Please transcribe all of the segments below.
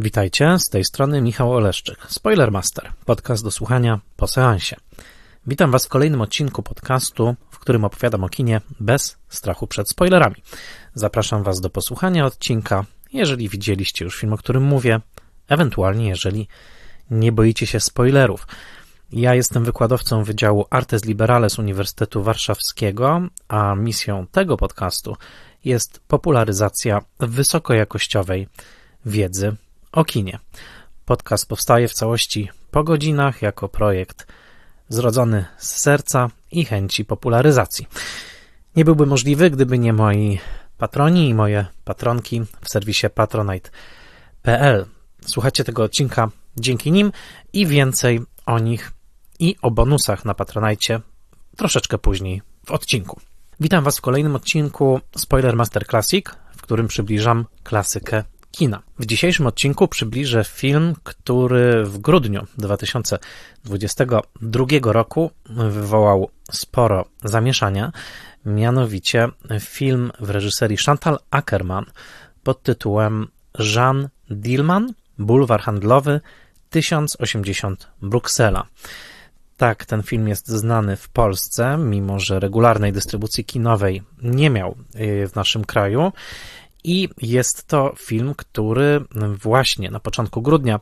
Witajcie, z tej strony Michał Oleszczyk, Spoilermaster, podcast do słuchania po seansie. Witam Was w kolejnym odcinku podcastu, w którym opowiadam o kinie bez strachu przed spoilerami. Zapraszam Was do posłuchania odcinka, jeżeli widzieliście już film, o którym mówię, ewentualnie jeżeli nie boicie się spoilerów. Ja jestem wykładowcą Wydziału Artes Liberales Uniwersytetu Warszawskiego, a misją tego podcastu jest popularyzacja wysokojakościowej wiedzy o kinie. Podcast powstaje w całości po godzinach jako projekt zrodzony z serca i chęci popularyzacji. Nie byłby możliwy, gdyby nie moi patroni i moje patronki w serwisie patronite.pl. Słuchacie tego odcinka dzięki nim i więcej o nich i o bonusach na Patronite troszeczkę później w odcinku. Witam Was w kolejnym odcinku Spoilermaster Classic, w którym przybliżam klasykę kina. W dzisiejszym odcinku przybliżę film, który w grudniu 2022 roku wywołał sporo zamieszania, mianowicie film w reżyserii Chantal Akerman pod tytułem Jeanne Dielman, Bulwar handlowy 1080 Bruksela. Tak, ten film jest znany w Polsce, mimo że regularnej dystrybucji kinowej nie miał w naszym kraju. I jest to film, który właśnie na początku grudnia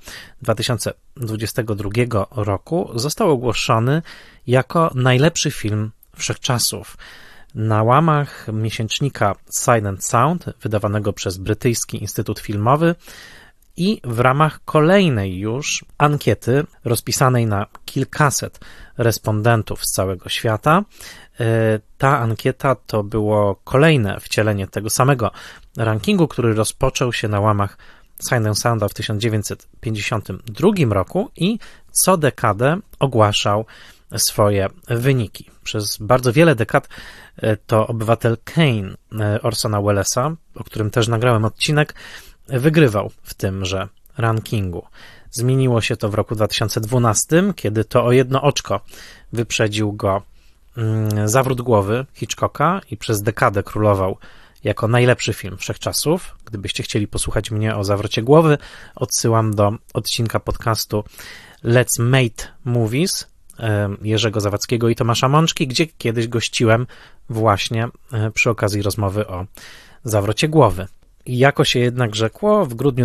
2022 roku został ogłoszony jako najlepszy film wszechczasów. Na łamach miesięcznika Sight and Sound, wydawanego przez Brytyjski Instytut Filmowy, i w ramach kolejnej już ankiety rozpisanej na kilkaset respondentów z całego świata. Ta ankieta to było kolejne wcielenie tego samego rankingu, który rozpoczął się na łamach Sight and Sounda w 1952 roku i co dekadę ogłaszał swoje wyniki. Przez bardzo wiele dekad to Obywatel Kane Orsona Wellesa, o którym też nagrałem odcinek, wygrywał w tymże rankingu. Zmieniło się to w roku 2012, kiedy to o jedno oczko wyprzedził go Zawrót głowy Hitchcocka i przez dekadę królował jako najlepszy film wszechczasów. Gdybyście chcieli posłuchać mnie o Zawrocie głowy, odsyłam do odcinka podcastu Let's Mate Movies Jerzego Zawadzkiego i Tomasza Mączki, gdzie kiedyś gościłem właśnie przy okazji rozmowy o Zawrocie głowy. I jako się jednak rzekło, w grudniu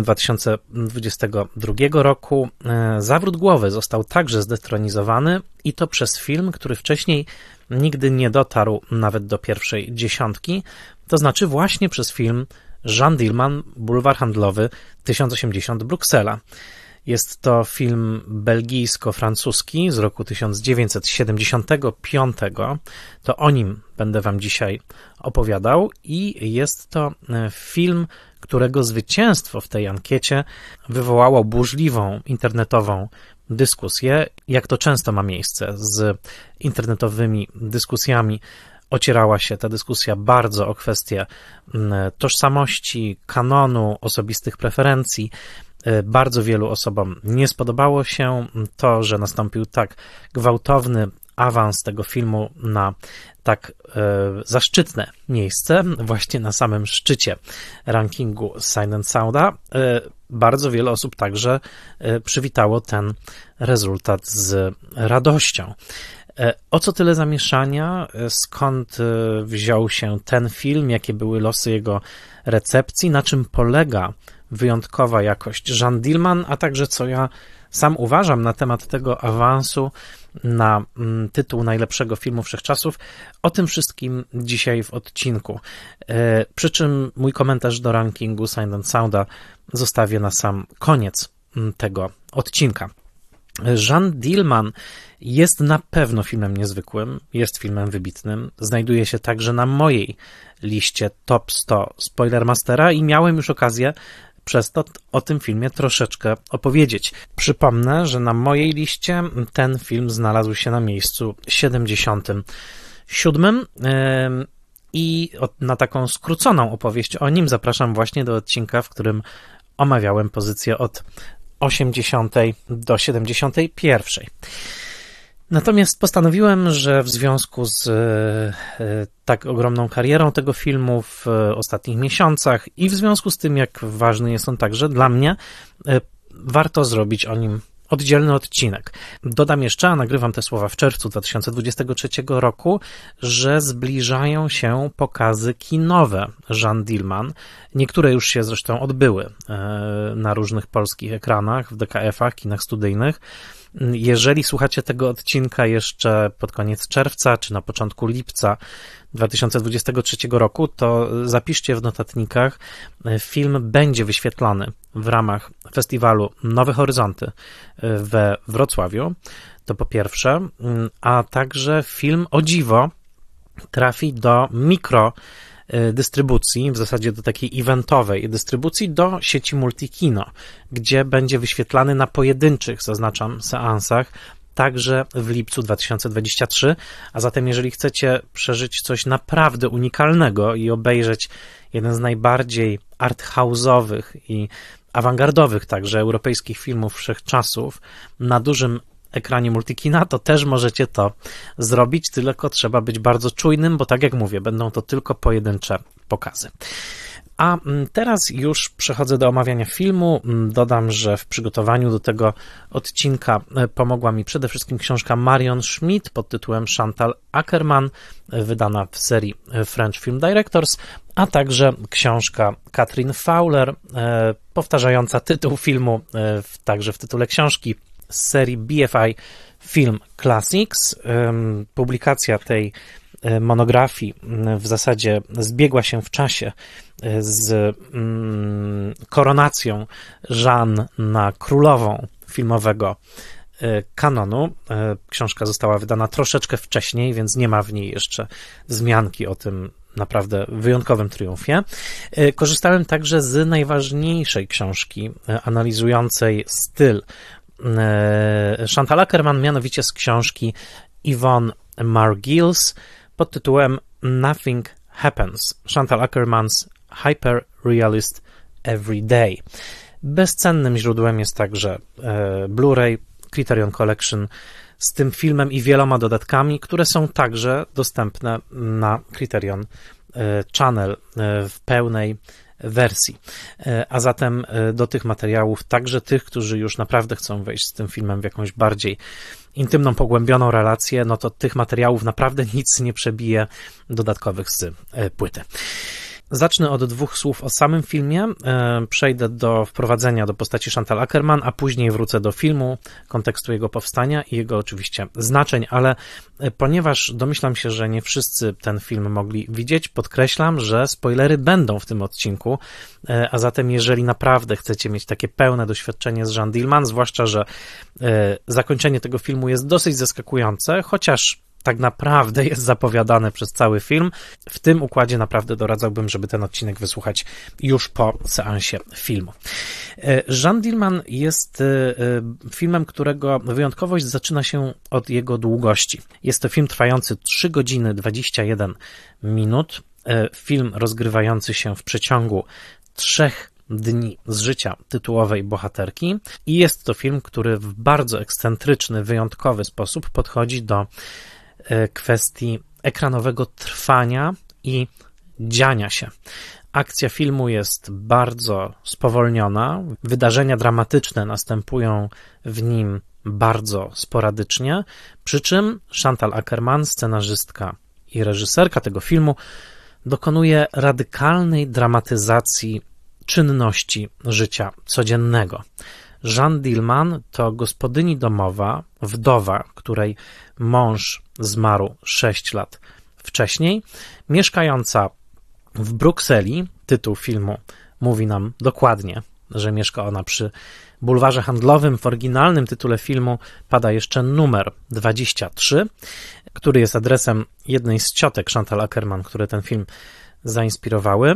2022 roku Zawrót głowy został także zdetronizowany i to przez film, który wcześniej nigdy nie dotarł nawet do pierwszej dziesiątki, to znaczy właśnie przez film Jeanne Dielman, Bulwar handlowy 1080 Bruksela. Jest to film belgijsko-francuski z roku 1975. To o nim będę Wam dzisiaj opowiadał i jest to film, którego zwycięstwo w tej ankiecie wywołało burzliwą internetową dyskusję, jak to często ma miejsce z internetowymi dyskusjami. Ocierała się ta dyskusja bardzo o kwestie tożsamości, kanonu, osobistych preferencji. Bardzo wielu osobom nie spodobało się to, że nastąpił tak gwałtowny awans tego filmu na tak zaszczytne miejsce, właśnie na samym szczycie rankingu Sight and Sounda. Bardzo wiele osób także przywitało ten rezultat z radością. O co tyle zamieszania? Skąd wziął się ten film? Jakie były losy jego recepcji? Na czym polega wyjątkowa jakość Jeanne Dielman, a także co ja sam uważam na temat tego awansu na tytuł najlepszego filmu wszechczasów. O tym wszystkim dzisiaj w odcinku. Przy czym mój komentarz do rankingu Sight and Sounda zostawię na sam koniec tego odcinka. Jeanne Dielman jest na pewno filmem niezwykłym, jest filmem wybitnym, znajduje się także na mojej liście Top 100 Spoilermastera i miałem już okazję przez to o tym filmie troszeczkę opowiedzieć. Przypomnę, że na mojej liście ten film znalazł się na miejscu 77 i na taką skróconą opowieść o nim zapraszam właśnie do odcinka, w którym omawiałem pozycję od 80 do 71. Natomiast postanowiłem, że w związku z tak ogromną karierą tego filmu w ostatnich miesiącach i w związku z tym, jak ważny jest on także dla mnie, warto zrobić o nim oddzielny odcinek. Dodam jeszcze, a nagrywam te słowa w czerwcu 2023 roku, że zbliżają się pokazy kinowe Jeanne Dielman. Niektóre już się zresztą odbyły na różnych polskich ekranach, w DKF-ach, kinach studyjnych. Jeżeli słuchacie tego odcinka jeszcze pod koniec czerwca czy na początku lipca 2023 roku, to zapiszcie w notatnikach, film będzie wyświetlany w ramach festiwalu Nowe Horyzonty we Wrocławiu, to po pierwsze, a także film o dziwo trafi do dystrybucji, w zasadzie do takiej eventowej dystrybucji, do sieci Multikino, gdzie będzie wyświetlany na pojedynczych, zaznaczam, seansach, także w lipcu 2023, a zatem jeżeli chcecie przeżyć coś naprawdę unikalnego i obejrzeć jeden z najbardziej arthouse'owych i awangardowych także europejskich filmów wszechczasów na dużym ekranie Multikina, to też możecie to zrobić, tylko trzeba być bardzo czujnym, bo tak jak mówię, będą to tylko pojedyncze pokazy. A teraz już przechodzę do omawiania filmu. Dodam, że w przygotowaniu do tego odcinka pomogła mi przede wszystkim książka Marion Schmidt pod tytułem Chantal Akerman, wydana w serii French Film Directors, a także książka Katrin Fowler, powtarzająca tytuł filmu, także w tytule książki, z serii BFI Film Classics. Publikacja tej monografii w zasadzie zbiegła się w czasie z koronacją Jeanne na królową filmowego kanonu. Książka została wydana troszeczkę wcześniej, więc nie ma w niej jeszcze wzmianki o tym naprawdę wyjątkowym triumfie. Korzystałem także z najważniejszej książki analizującej styl Chantal Akerman, mianowicie z książki Yvonne Margulies pod tytułem Nothing Happens. Chantal Akerman's Hyper-Realist Everyday. Bezcennym źródłem jest także Blu-ray Criterion Collection z tym filmem i wieloma dodatkami, które są także dostępne na Criterion Channel w pełnej wersji. A zatem do tych materiałów, także tych, którzy już naprawdę chcą wejść z tym filmem w jakąś bardziej intymną, pogłębioną relację, no to tych materiałów naprawdę nic nie przebije dodatkowych z płyty. Zacznę od dwóch słów o samym filmie, przejdę do wprowadzenia do postaci Chantal Akerman, a później wrócę do filmu, kontekstu jego powstania i jego oczywiście znaczeń, ale ponieważ domyślam się, że nie wszyscy ten film mogli widzieć, podkreślam, że spoilery będą w tym odcinku, a zatem jeżeli naprawdę chcecie mieć takie pełne doświadczenie z Jeanne Dielman, zwłaszcza, że zakończenie tego filmu jest dosyć zaskakujące, chociaż tak naprawdę jest zapowiadane przez cały film. W tym układzie naprawdę doradzałbym, żeby ten odcinek wysłuchać już po seansie filmu. Jeanne Dielman jest filmem, którego wyjątkowość zaczyna się od jego długości. Jest to film trwający 3 godziny 21 minut. Film rozgrywający się w przeciągu 3 dni z życia tytułowej bohaterki i jest to film, który w bardzo ekscentryczny, wyjątkowy sposób podchodzi do kwestii ekranowego trwania i dziania się. Akcja filmu jest bardzo spowolniona, wydarzenia dramatyczne następują w nim bardzo sporadycznie, przy czym Chantal Akerman, scenarzystka i reżyserka tego filmu, dokonuje radykalnej dramatyzacji czynności życia codziennego. Jeanne Dielman to gospodyni domowa, wdowa, której mąż zmarł 6 lat wcześniej, mieszkająca w Brukseli. Tytuł filmu mówi nam dokładnie, że mieszka ona przy bulwarze handlowym. W oryginalnym tytule filmu pada jeszcze numer 23, który jest adresem jednej z ciotek Chantal Akerman, które ten film zainspirowały.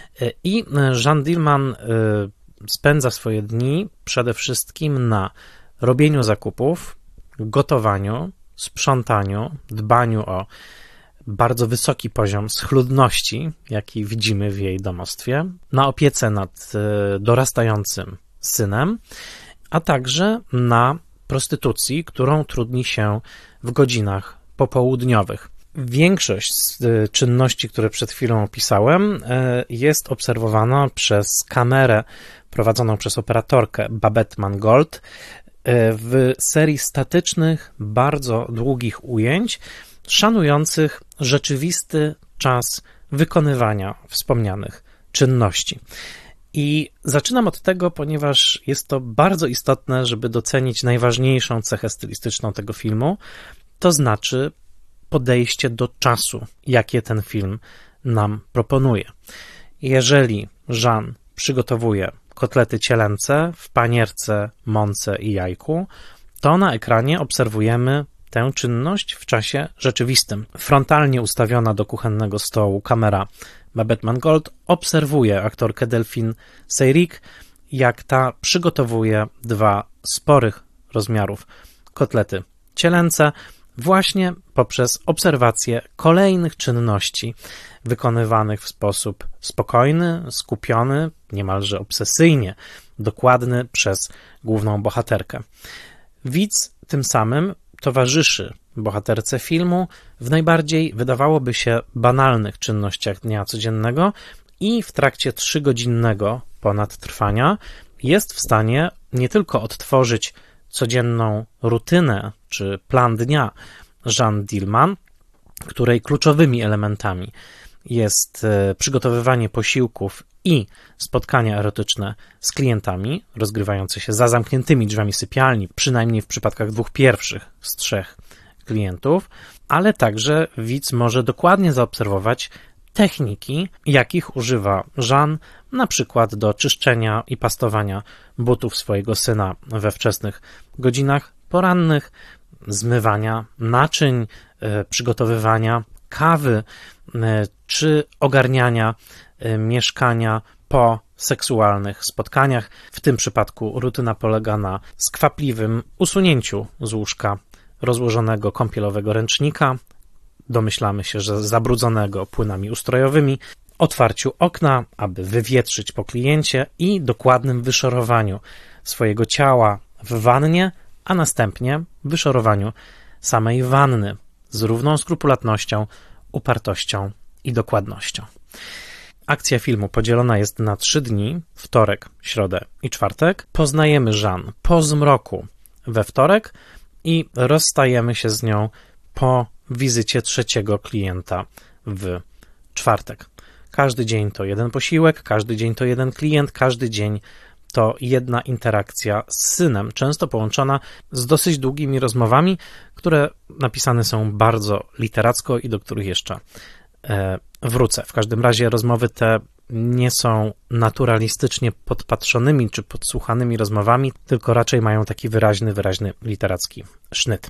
I Jeanne Dielman spędza swoje dni przede wszystkim na robieniu zakupów, gotowaniu, sprzątaniu, dbaniu o bardzo wysoki poziom schludności, jaki widzimy w jej domostwie, na opiece nad dorastającym synem, a także na prostytucji, którą trudni się w godzinach popołudniowych. Większość z czynności, które przed chwilą opisałem, jest obserwowana przez kamerę prowadzoną przez operatorkę Babette Mangold w serii statycznych, bardzo długich ujęć, szanujących rzeczywisty czas wykonywania wspomnianych czynności. I zaczynam od tego, ponieważ jest to bardzo istotne, żeby docenić najważniejszą cechę stylistyczną tego filmu, to znaczy podejście do czasu, jakie ten film nam proponuje. Jeżeli Jean przygotowuje kotlety cielęce w panierce, mące i jajku, to na ekranie obserwujemy tę czynność w czasie rzeczywistym. Frontalnie ustawiona do kuchennego stołu kamera Babette Mangold obserwuje aktorkę Delphine Seyrig, jak ta przygotowuje 2 sporych rozmiarów kotlety cielęce, właśnie poprzez obserwację kolejnych czynności wykonywanych w sposób spokojny, skupiony, niemalże obsesyjnie dokładny przez główną bohaterkę. Widz tym samym towarzyszy bohaterce filmu w najbardziej, wydawałoby się, banalnych czynnościach dnia codziennego i w trakcie 3-godzinnego ponad trwania jest w stanie nie tylko odtworzyć codzienną rutynę czy plan dnia Jeanne Dielman, której kluczowymi elementami jest przygotowywanie posiłków i spotkania erotyczne z klientami, rozgrywające się za zamkniętymi drzwiami sypialni, przynajmniej w przypadkach 2 pierwszych z 3 klientów, ale także widz może dokładnie zaobserwować techniki, jakich używa Jeanne, na przykład do czyszczenia i pastowania butów swojego syna we wczesnych godzinach porannych, zmywania naczyń, przygotowywania kawy, czy ogarniania mieszkania po seksualnych spotkaniach. W tym przypadku rutyna polega na skwapliwym usunięciu z łóżka rozłożonego kąpielowego ręcznika, domyślamy się, że zabrudzonego płynami ustrojowymi, otwarciu okna, aby wywietrzyć po kliencie i dokładnym wyszorowaniu swojego ciała w wannie, a następnie wyszorowaniu samej wanny z równą skrupulatnością, upartością i dokładnością. Akcja filmu podzielona jest na 3 dni, wtorek, środę i czwartek. Poznajemy Jeanne po zmroku we wtorek i rozstajemy się z nią po wizycie 3. klienta w czwartek. Każdy dzień to 1 posiłek, każdy dzień to 1 klient, każdy dzień to 1 interakcja z synem, często połączona z dosyć długimi rozmowami, które napisane są bardzo literacko i do których jeszcze wrócę. W każdym razie rozmowy te nie są naturalistycznie podpatrzonymi czy podsłuchanymi rozmowami, tylko raczej mają taki wyraźny literacki sznyt.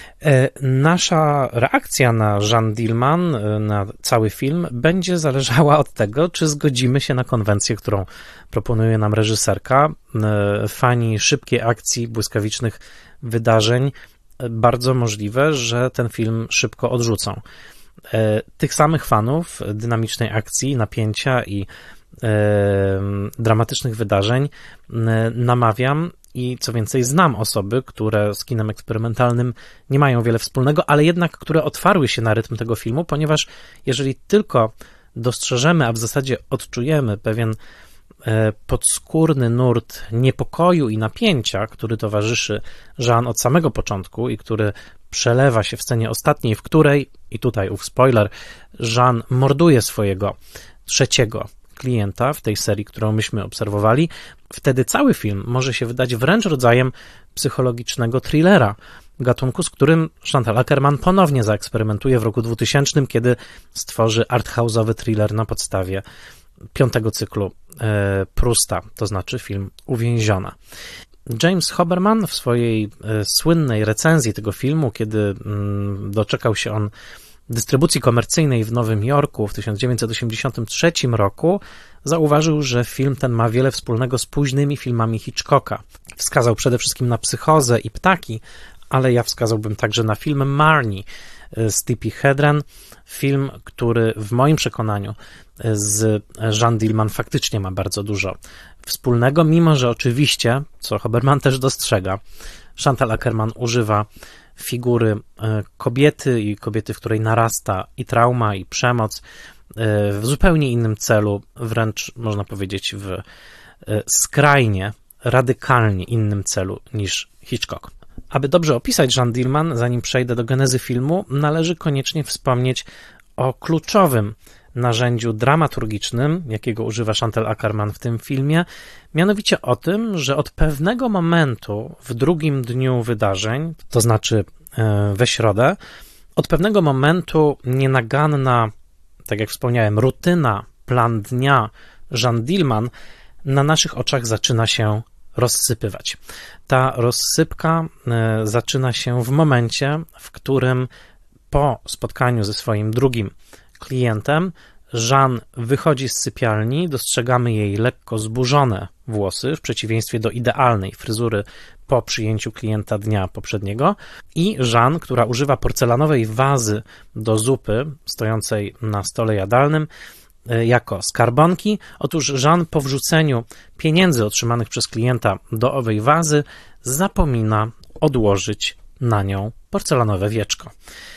Nasza reakcja na Jeanne Dielman, na cały film, będzie zależała od tego, czy zgodzimy się na konwencję, którą proponuje nam reżyserka. Fani szybkiej akcji, błyskawicznych wydarzeń, bardzo możliwe, że ten film szybko odrzucą. Tych samych fanów dynamicznej akcji, napięcia i dramatycznych wydarzeń namawiam i co więcej znam osoby, które z kinem eksperymentalnym nie mają wiele wspólnego, ale jednak które otwarły się na rytm tego filmu, ponieważ jeżeli tylko dostrzeżemy, a w zasadzie odczujemy pewien podskórny nurt niepokoju i napięcia, który towarzyszy Jeanne od samego początku i który przelewa się w scenie ostatniej, w której, i tutaj ów spoiler, Jeanne morduje swojego 3. klienta w tej serii, którą myśmy obserwowali, wtedy cały film może się wydać wręcz rodzajem psychologicznego thrillera, gatunku, z którym Chantal Akerman ponownie zaeksperymentuje w roku 2000, kiedy stworzy arthouse'owy thriller na podstawie 5. cyklu Prousta, to znaczy film Uwięziona. James Hoberman w swojej słynnej recenzji tego filmu, kiedy doczekał się on dystrybucji komercyjnej w Nowym Jorku w 1983 roku, zauważył, że film ten ma wiele wspólnego z późnymi filmami Hitchcocka. Wskazał przede wszystkim na Psychozę i Ptaki, ale ja wskazałbym także na film Marnie z Tippi Hedren, film, który w moim przekonaniu z Jeanne Dielman faktycznie ma bardzo dużo wspólnego, mimo że oczywiście, co Hoberman też dostrzega, Chantal Akerman używa figury kobiety i kobiety, w której narasta i trauma, i przemoc w zupełnie innym celu, wręcz można powiedzieć w skrajnie, radykalnie innym celu niż Hitchcock. Aby dobrze opisać Jeanne Dielman, zanim przejdę do genezy filmu, należy koniecznie wspomnieć o kluczowym narzędziu dramaturgicznym, jakiego używa Chantal Akerman w tym filmie, mianowicie o tym, że od pewnego momentu w drugim dniu wydarzeń, to znaczy we środę, od pewnego momentu nienaganna, tak jak wspomniałem, rutyna, plan dnia Jeanne Dielman na naszych oczach zaczyna się rozsypywać. Ta rozsypka zaczyna się w momencie, w którym po spotkaniu ze swoim drugim klientem Jeanne wychodzi z sypialni, dostrzegamy jej lekko zburzone włosy, w przeciwieństwie do idealnej fryzury po przyjęciu klienta dnia poprzedniego, i Jeanne, która używa porcelanowej wazy do zupy stojącej na stole jadalnym jako skarbonki. Otóż Jeanne po wrzuceniu pieniędzy otrzymanych przez klienta do owej wazy zapomina odłożyć na nią porcelanowe wieczko.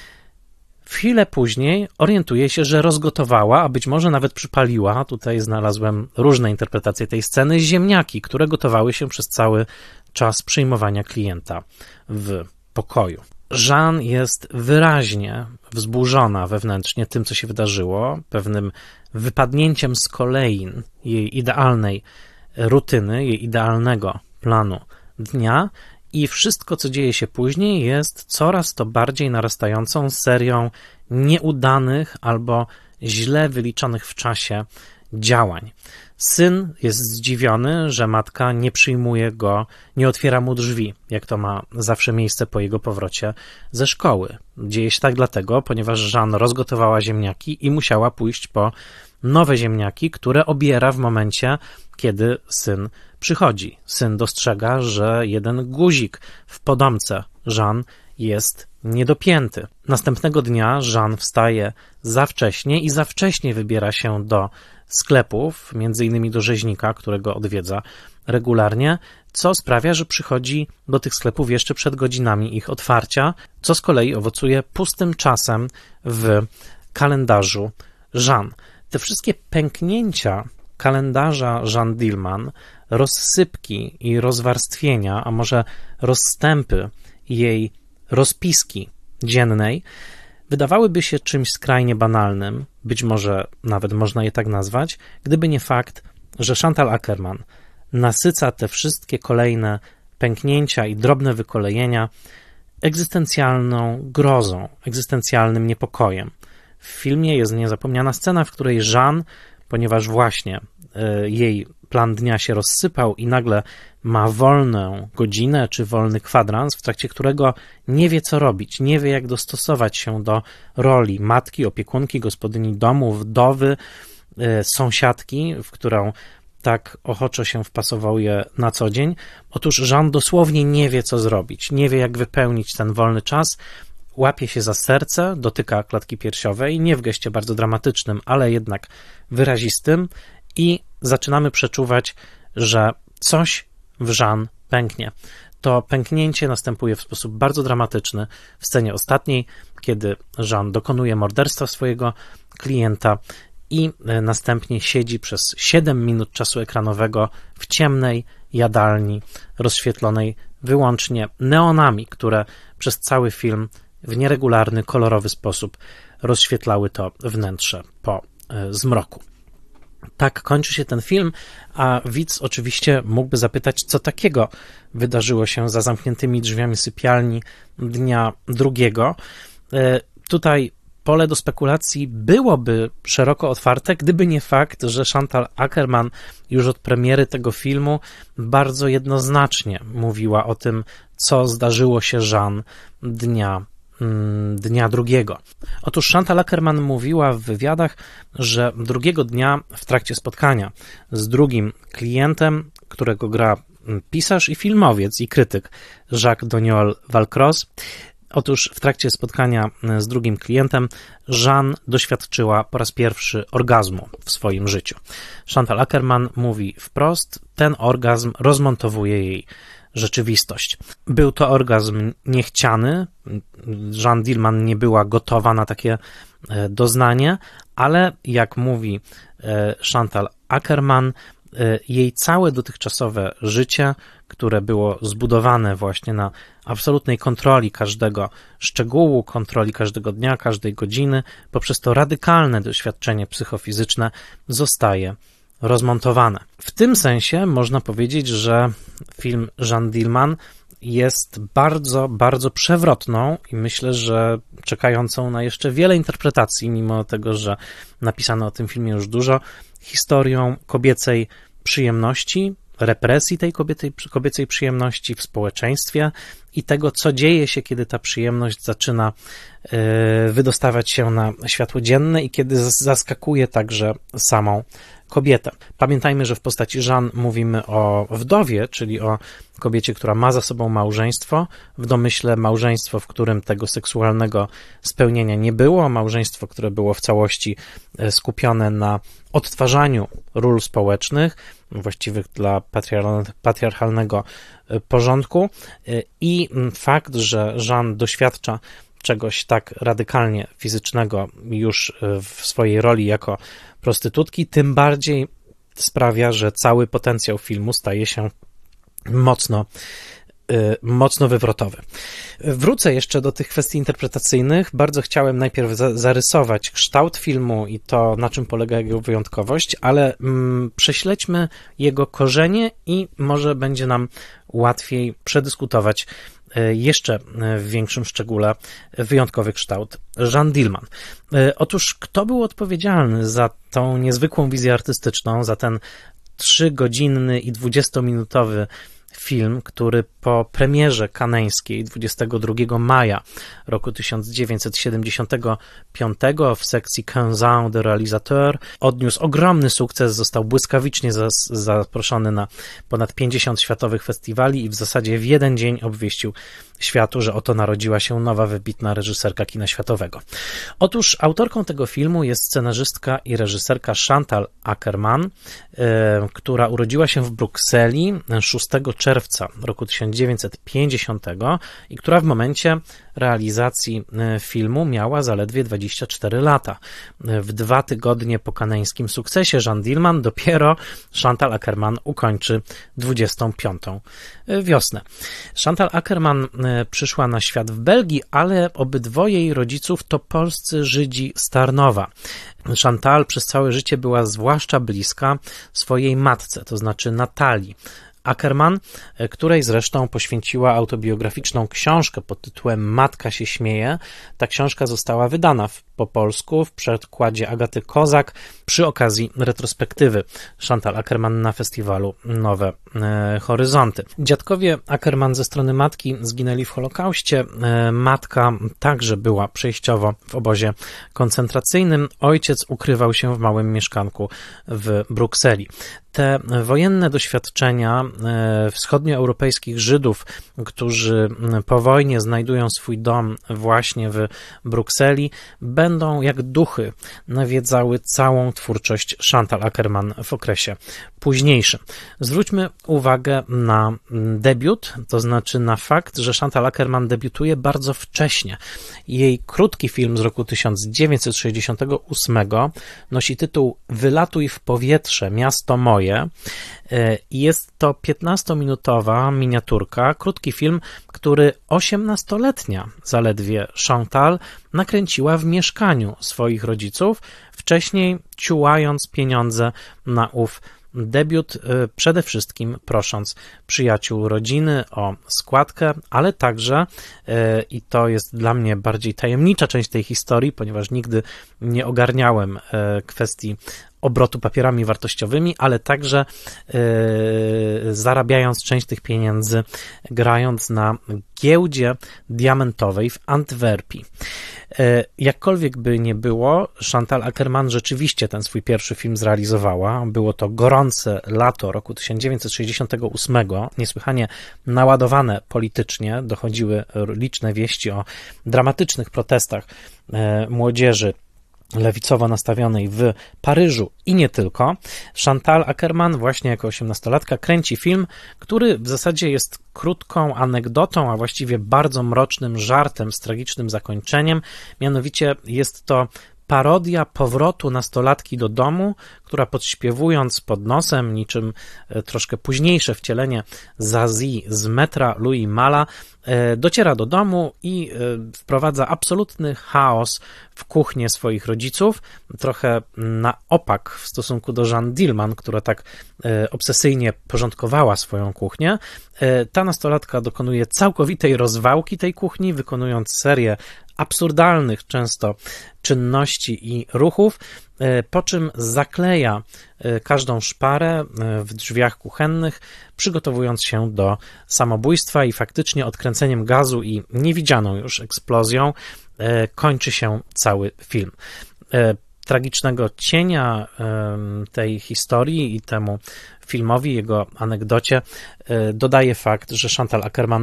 Chwilę później orientuje się, że rozgotowała, a być może nawet przypaliła, tutaj znalazłem różne interpretacje tej sceny, ziemniaki, które gotowały się przez cały czas przyjmowania klienta w pokoju. Jeanne jest wyraźnie wzburzona wewnętrznie tym, co się wydarzyło, pewnym wypadnięciem z kolejn jej idealnej rutyny, jej idealnego planu dnia, i wszystko, co dzieje się później, jest coraz to bardziej narastającą serią nieudanych albo źle wyliczonych w czasie działań. Syn jest zdziwiony, że matka nie przyjmuje go, nie otwiera mu drzwi, jak to ma zawsze miejsce po jego powrocie ze szkoły. Dzieje się tak dlatego, ponieważ Jeanne rozgotowała ziemniaki i musiała pójść po nowe ziemniaki, które obiera w momencie, kiedy syn przychodzi. Syn dostrzega, że jeden guzik w podomce Jeanne jest niedopięty. Następnego dnia Jeanne wstaje za wcześnie i za wcześnie wybiera się do sklepów, między innymi do rzeźnika, którego odwiedza regularnie, co sprawia, że przychodzi do tych sklepów jeszcze przed godzinami ich otwarcia, co z kolei owocuje pustym czasem w kalendarzu Jeanne. Te wszystkie pęknięcia kalendarza Jeanne Dielman, rozsypki i rozwarstwienia, a może rozstępy jej rozpiski dziennej, wydawałyby się czymś skrajnie banalnym, być może nawet można je tak nazwać, gdyby nie fakt, że Chantal Akerman nasyca te wszystkie kolejne pęknięcia i drobne wykolejenia egzystencjalną grozą, egzystencjalnym niepokojem. W filmie jest niezapomniana scena, w której Jeanne, ponieważ właśnie jej plan dnia się rozsypał i nagle ma wolną godzinę czy wolny kwadrans, w trakcie którego nie wie, co robić, nie wie, jak dostosować się do roli matki, opiekunki, gospodyni domu, wdowy, sąsiadki, w którą tak ochoczo się wpasowuje na co dzień. Otóż Jeanne dosłownie nie wie, co zrobić, nie wie, jak wypełnić ten wolny czas, łapie się za serce, dotyka klatki piersiowej, nie w geście bardzo dramatycznym, ale jednak wyrazistym, i zaczynamy przeczuwać, że coś w Jeanne pęknie. To pęknięcie następuje w sposób bardzo dramatyczny w scenie ostatniej, kiedy Jeanne dokonuje morderstwa swojego klienta i następnie siedzi przez 7 minut czasu ekranowego w ciemnej jadalni, rozświetlonej wyłącznie neonami, które przez cały film w nieregularny, kolorowy sposób rozświetlały to wnętrze po zmroku. Tak kończy się ten film, a widz oczywiście mógłby zapytać, co takiego wydarzyło się za zamkniętymi drzwiami sypialni dnia drugiego. Tutaj pole do spekulacji byłoby szeroko otwarte, gdyby nie fakt, że Chantal Akerman już od premiery tego filmu bardzo jednoznacznie mówiła o tym, co zdarzyło się Jeanne dnia drugiego. Otóż Chantal Akerman mówiła w wywiadach, że drugiego dnia w trakcie spotkania z drugim klientem, którego gra pisarz i filmowiec i krytyk Jacques Doniol-Valcroze, otóż w trakcie spotkania z drugim klientem Jeanne doświadczyła po raz pierwszy orgazmu w swoim życiu. Chantal Akerman mówi wprost, ten orgazm rozmontowuje jej rzeczywistość. Był to orgazm niechciany. Jeanne Dielman nie była gotowa na takie doznanie, ale jak mówi Chantal Akerman, jej całe dotychczasowe życie, które było zbudowane właśnie na absolutnej kontroli każdego szczegółu, kontroli każdego dnia, każdej godziny, poprzez to radykalne doświadczenie psychofizyczne zostaje rozmontowane. W tym sensie można powiedzieć, że film Jeanne Dielman jest bardzo, bardzo przewrotną i myślę, że czekającą na jeszcze wiele interpretacji, mimo tego, że napisano o tym filmie już dużo, historią kobiecej przyjemności, represji tej kobiecej przyjemności w społeczeństwie i tego, co dzieje się, kiedy ta przyjemność zaczyna wydostawać się na światło dzienne i kiedy zaskakuje także samą kobietę. Pamiętajmy, że w postaci Jeanne mówimy o wdowie, czyli o kobiecie, która ma za sobą małżeństwo, w domyśle małżeństwo, w którym tego seksualnego spełnienia nie było, małżeństwo, które było w całości skupione na odtwarzaniu ról społecznych, właściwych dla patriarchalnego porządku i fakt, że Jeanne doświadcza czegoś tak radykalnie fizycznego już w swojej roli jako prostytutki, tym bardziej sprawia, że cały potencjał filmu staje się mocno wywrotowy. Wrócę jeszcze do tych kwestii interpretacyjnych. Bardzo chciałem najpierw zarysować kształt filmu i to, na czym polega jego wyjątkowość, ale prześledźmy jego korzenie i może będzie nam łatwiej przedyskutować jeszcze w większym szczególe wyjątkowy kształt Jeanne Dielman. Otóż kto był odpowiedzialny za tą niezwykłą wizję artystyczną, za ten 3-godzinny i 20-minutowy film, który po premierze kaneńskiej 22 maja roku 1975 w sekcji 15 ans de réalisateur odniósł ogromny sukces, został błyskawicznie zaproszony na ponad 50 światowych festiwali i w zasadzie w jeden dzień obwieścił światu, że oto narodziła się nowa, wybitna reżyserka kina światowego. Otóż autorką tego filmu jest scenarzystka i reżyserka Chantal Akerman, która urodziła się w Brukseli 6 czerwca roku 1950 i która w momencie realizacji filmu miała zaledwie 24 lata. W 2 tygodnie po kaneńskim sukcesie Jeanne Dielman dopiero Chantal Akerman ukończy 25. wiosnę. Chantal Akerman przyszła na świat w Belgii, ale obydwoje jej rodziców to polscy Żydzi z Tarnowa. Chantal przez całe życie była zwłaszcza bliska swojej matce, to znaczy Natalii Akerman, której zresztą poświęciła autobiograficzną książkę pod tytułem Matka się śmieje. Ta książka została wydana po polsku w przekładzie Agaty Kozak przy okazji retrospektywy Chantal Akerman na festiwalu Nowe Horyzonty. Dziadkowie Akerman ze strony matki zginęli w Holokauście. Matka także była przejściowo w obozie koncentracyjnym. Ojciec ukrywał się w małym mieszkanku w Brukseli. Te wojenne doświadczenia wschodnioeuropejskich Żydów, którzy po wojnie znajdują swój dom właśnie w Brukseli, będą jak duchy nawiedzały całą twórczość Chantal Akerman w okresie późniejszym. Zwróćmy uwagę na debiut, to znaczy na fakt, że Chantal Akerman debiutuje bardzo wcześnie. Jej krótki film z roku 1968 nosi tytuł Wylatuj w powietrze, miasto moje. Jest to 15-minutowa miniaturka, krótki film, który 18-letnia zaledwie Chantal nakręciła w mieszkaniu swoich rodziców, wcześniej ciułając pieniądze na ów debiut, przede wszystkim prosząc przyjaciół rodziny o składkę, ale także, i to jest dla mnie bardziej tajemnicza część tej historii, ponieważ nigdy nie ogarniałem kwestii obrotu papierami wartościowymi, ale także zarabiając część tych pieniędzy, grając na giełdzie diamentowej w Antwerpii. Jakkolwiek by nie było, Chantal Akerman rzeczywiście ten swój pierwszy film zrealizowała. Było to gorące lato roku 1968, niesłychanie naładowane politycznie. Dochodziły liczne wieści o dramatycznych protestach młodzieży lewicowo nastawionej w Paryżu i nie tylko, Chantal Akerman właśnie jako 18-latka kręci film, który w zasadzie jest krótką anegdotą, a właściwie bardzo mrocznym żartem z tragicznym zakończeniem. Mianowicie jest to parodia powrotu nastolatki do domu, która podśpiewując pod nosem, niczym troszkę późniejsze wcielenie Zazie z metra Louis Malla, dociera do domu i wprowadza absolutny chaos w kuchnię swoich rodziców, trochę na opak w stosunku do Jeanne Dillman, która tak obsesyjnie porządkowała swoją kuchnię. Ta nastolatka dokonuje całkowitej rozwałki tej kuchni, wykonując serię absurdalnych często czynności i ruchów, po czym zakleja każdą szparę w drzwiach kuchennych, przygotowując się do samobójstwa i faktycznie odkręceniem gazu i niewidzianą już eksplozją kończy się cały film. Tragicznego cienia tej historii i temu filmowi, jego anegdocie dodaje fakt, że Chantal Akerman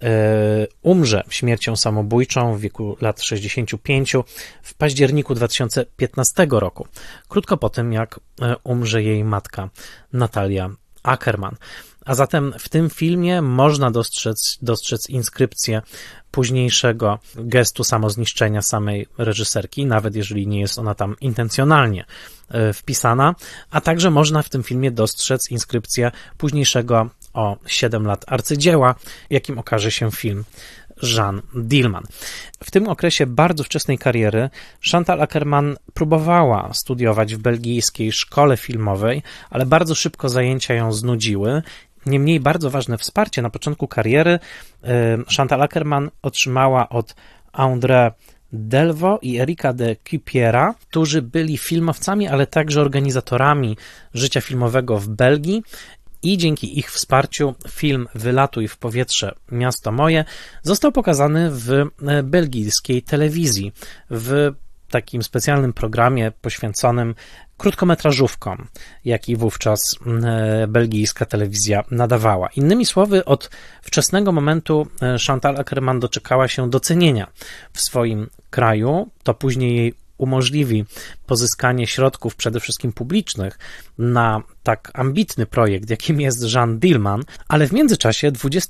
umrze śmiercią samobójczą w wieku lat 65 w październiku 2015 roku, krótko po tym, jak umrze jej matka Natalia Akerman. A zatem w tym filmie można dostrzec inskrypcję późniejszego gestu samozniszczenia samej reżyserki, nawet jeżeli nie jest ona tam intencjonalnie wpisana, a także można w tym filmie dostrzec inskrypcję późniejszego o 7 lat arcydzieła, jakim okaże się film Jeanne Dillman. W tym okresie bardzo wczesnej kariery Chantal Akerman próbowała studiować w belgijskiej szkole filmowej, ale bardzo szybko zajęcia ją znudziły. Niemniej bardzo ważne wsparcie na początku kariery Chantal Akerman otrzymała od André Delvaux i Erika de Cupiera, którzy byli filmowcami, ale także organizatorami życia filmowego w Belgii i dzięki ich wsparciu film Wylatuj w powietrze, miasto moje został pokazany w belgijskiej telewizji, w takim specjalnym programie poświęconym krótkometrażówkom, jaki wówczas belgijska telewizja nadawała. Innymi słowy, od wczesnego momentu Chantal Akerman doczekała się docenienia w swoim kraju, to później jej umożliwi pozyskanie środków przede wszystkim publicznych na tak ambitny projekt, jakim jest Jeanne Dillman, ale w międzyczasie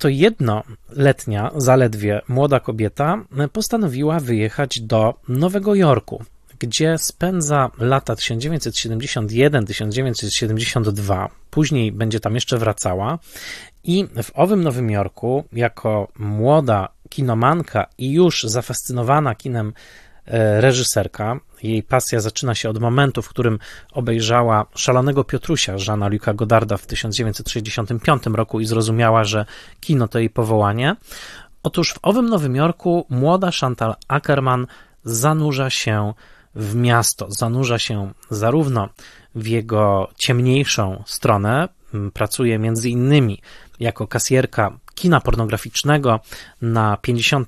21-letnia zaledwie młoda kobieta postanowiła wyjechać do Nowego Jorku, gdzie spędza lata 1971-1972, później będzie tam jeszcze wracała i w owym Nowym Jorku jako młoda kinomanka i już zafascynowana kinem reżyserka, jej pasja zaczyna się od momentu, w którym obejrzała Szalonego Piotrusia Jeana-Luca Godarda w 1965 roku i zrozumiała, że kino to jej powołanie. Otóż w owym Nowym Jorku młoda Chantal Akerman zanurza się w miasto, zanurza się zarówno w jego ciemniejszą stronę, pracuje między innymi jako kasjerka kina pornograficznego na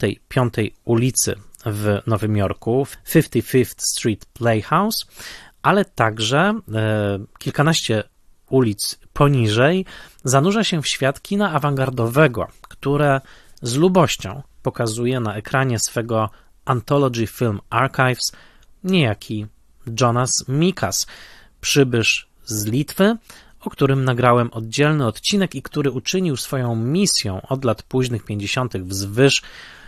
55 ulicy w Nowym Jorku, 55th Street Playhouse, ale także kilkanaście ulic poniżej zanurza się w świat kina awangardowego, które z lubością pokazuje na ekranie swego Anthology Film Archives niejaki Jonas Mikas, przybysz z Litwy, o którym nagrałem oddzielny odcinek i który uczynił swoją misją od lat późnych 50. wzwyż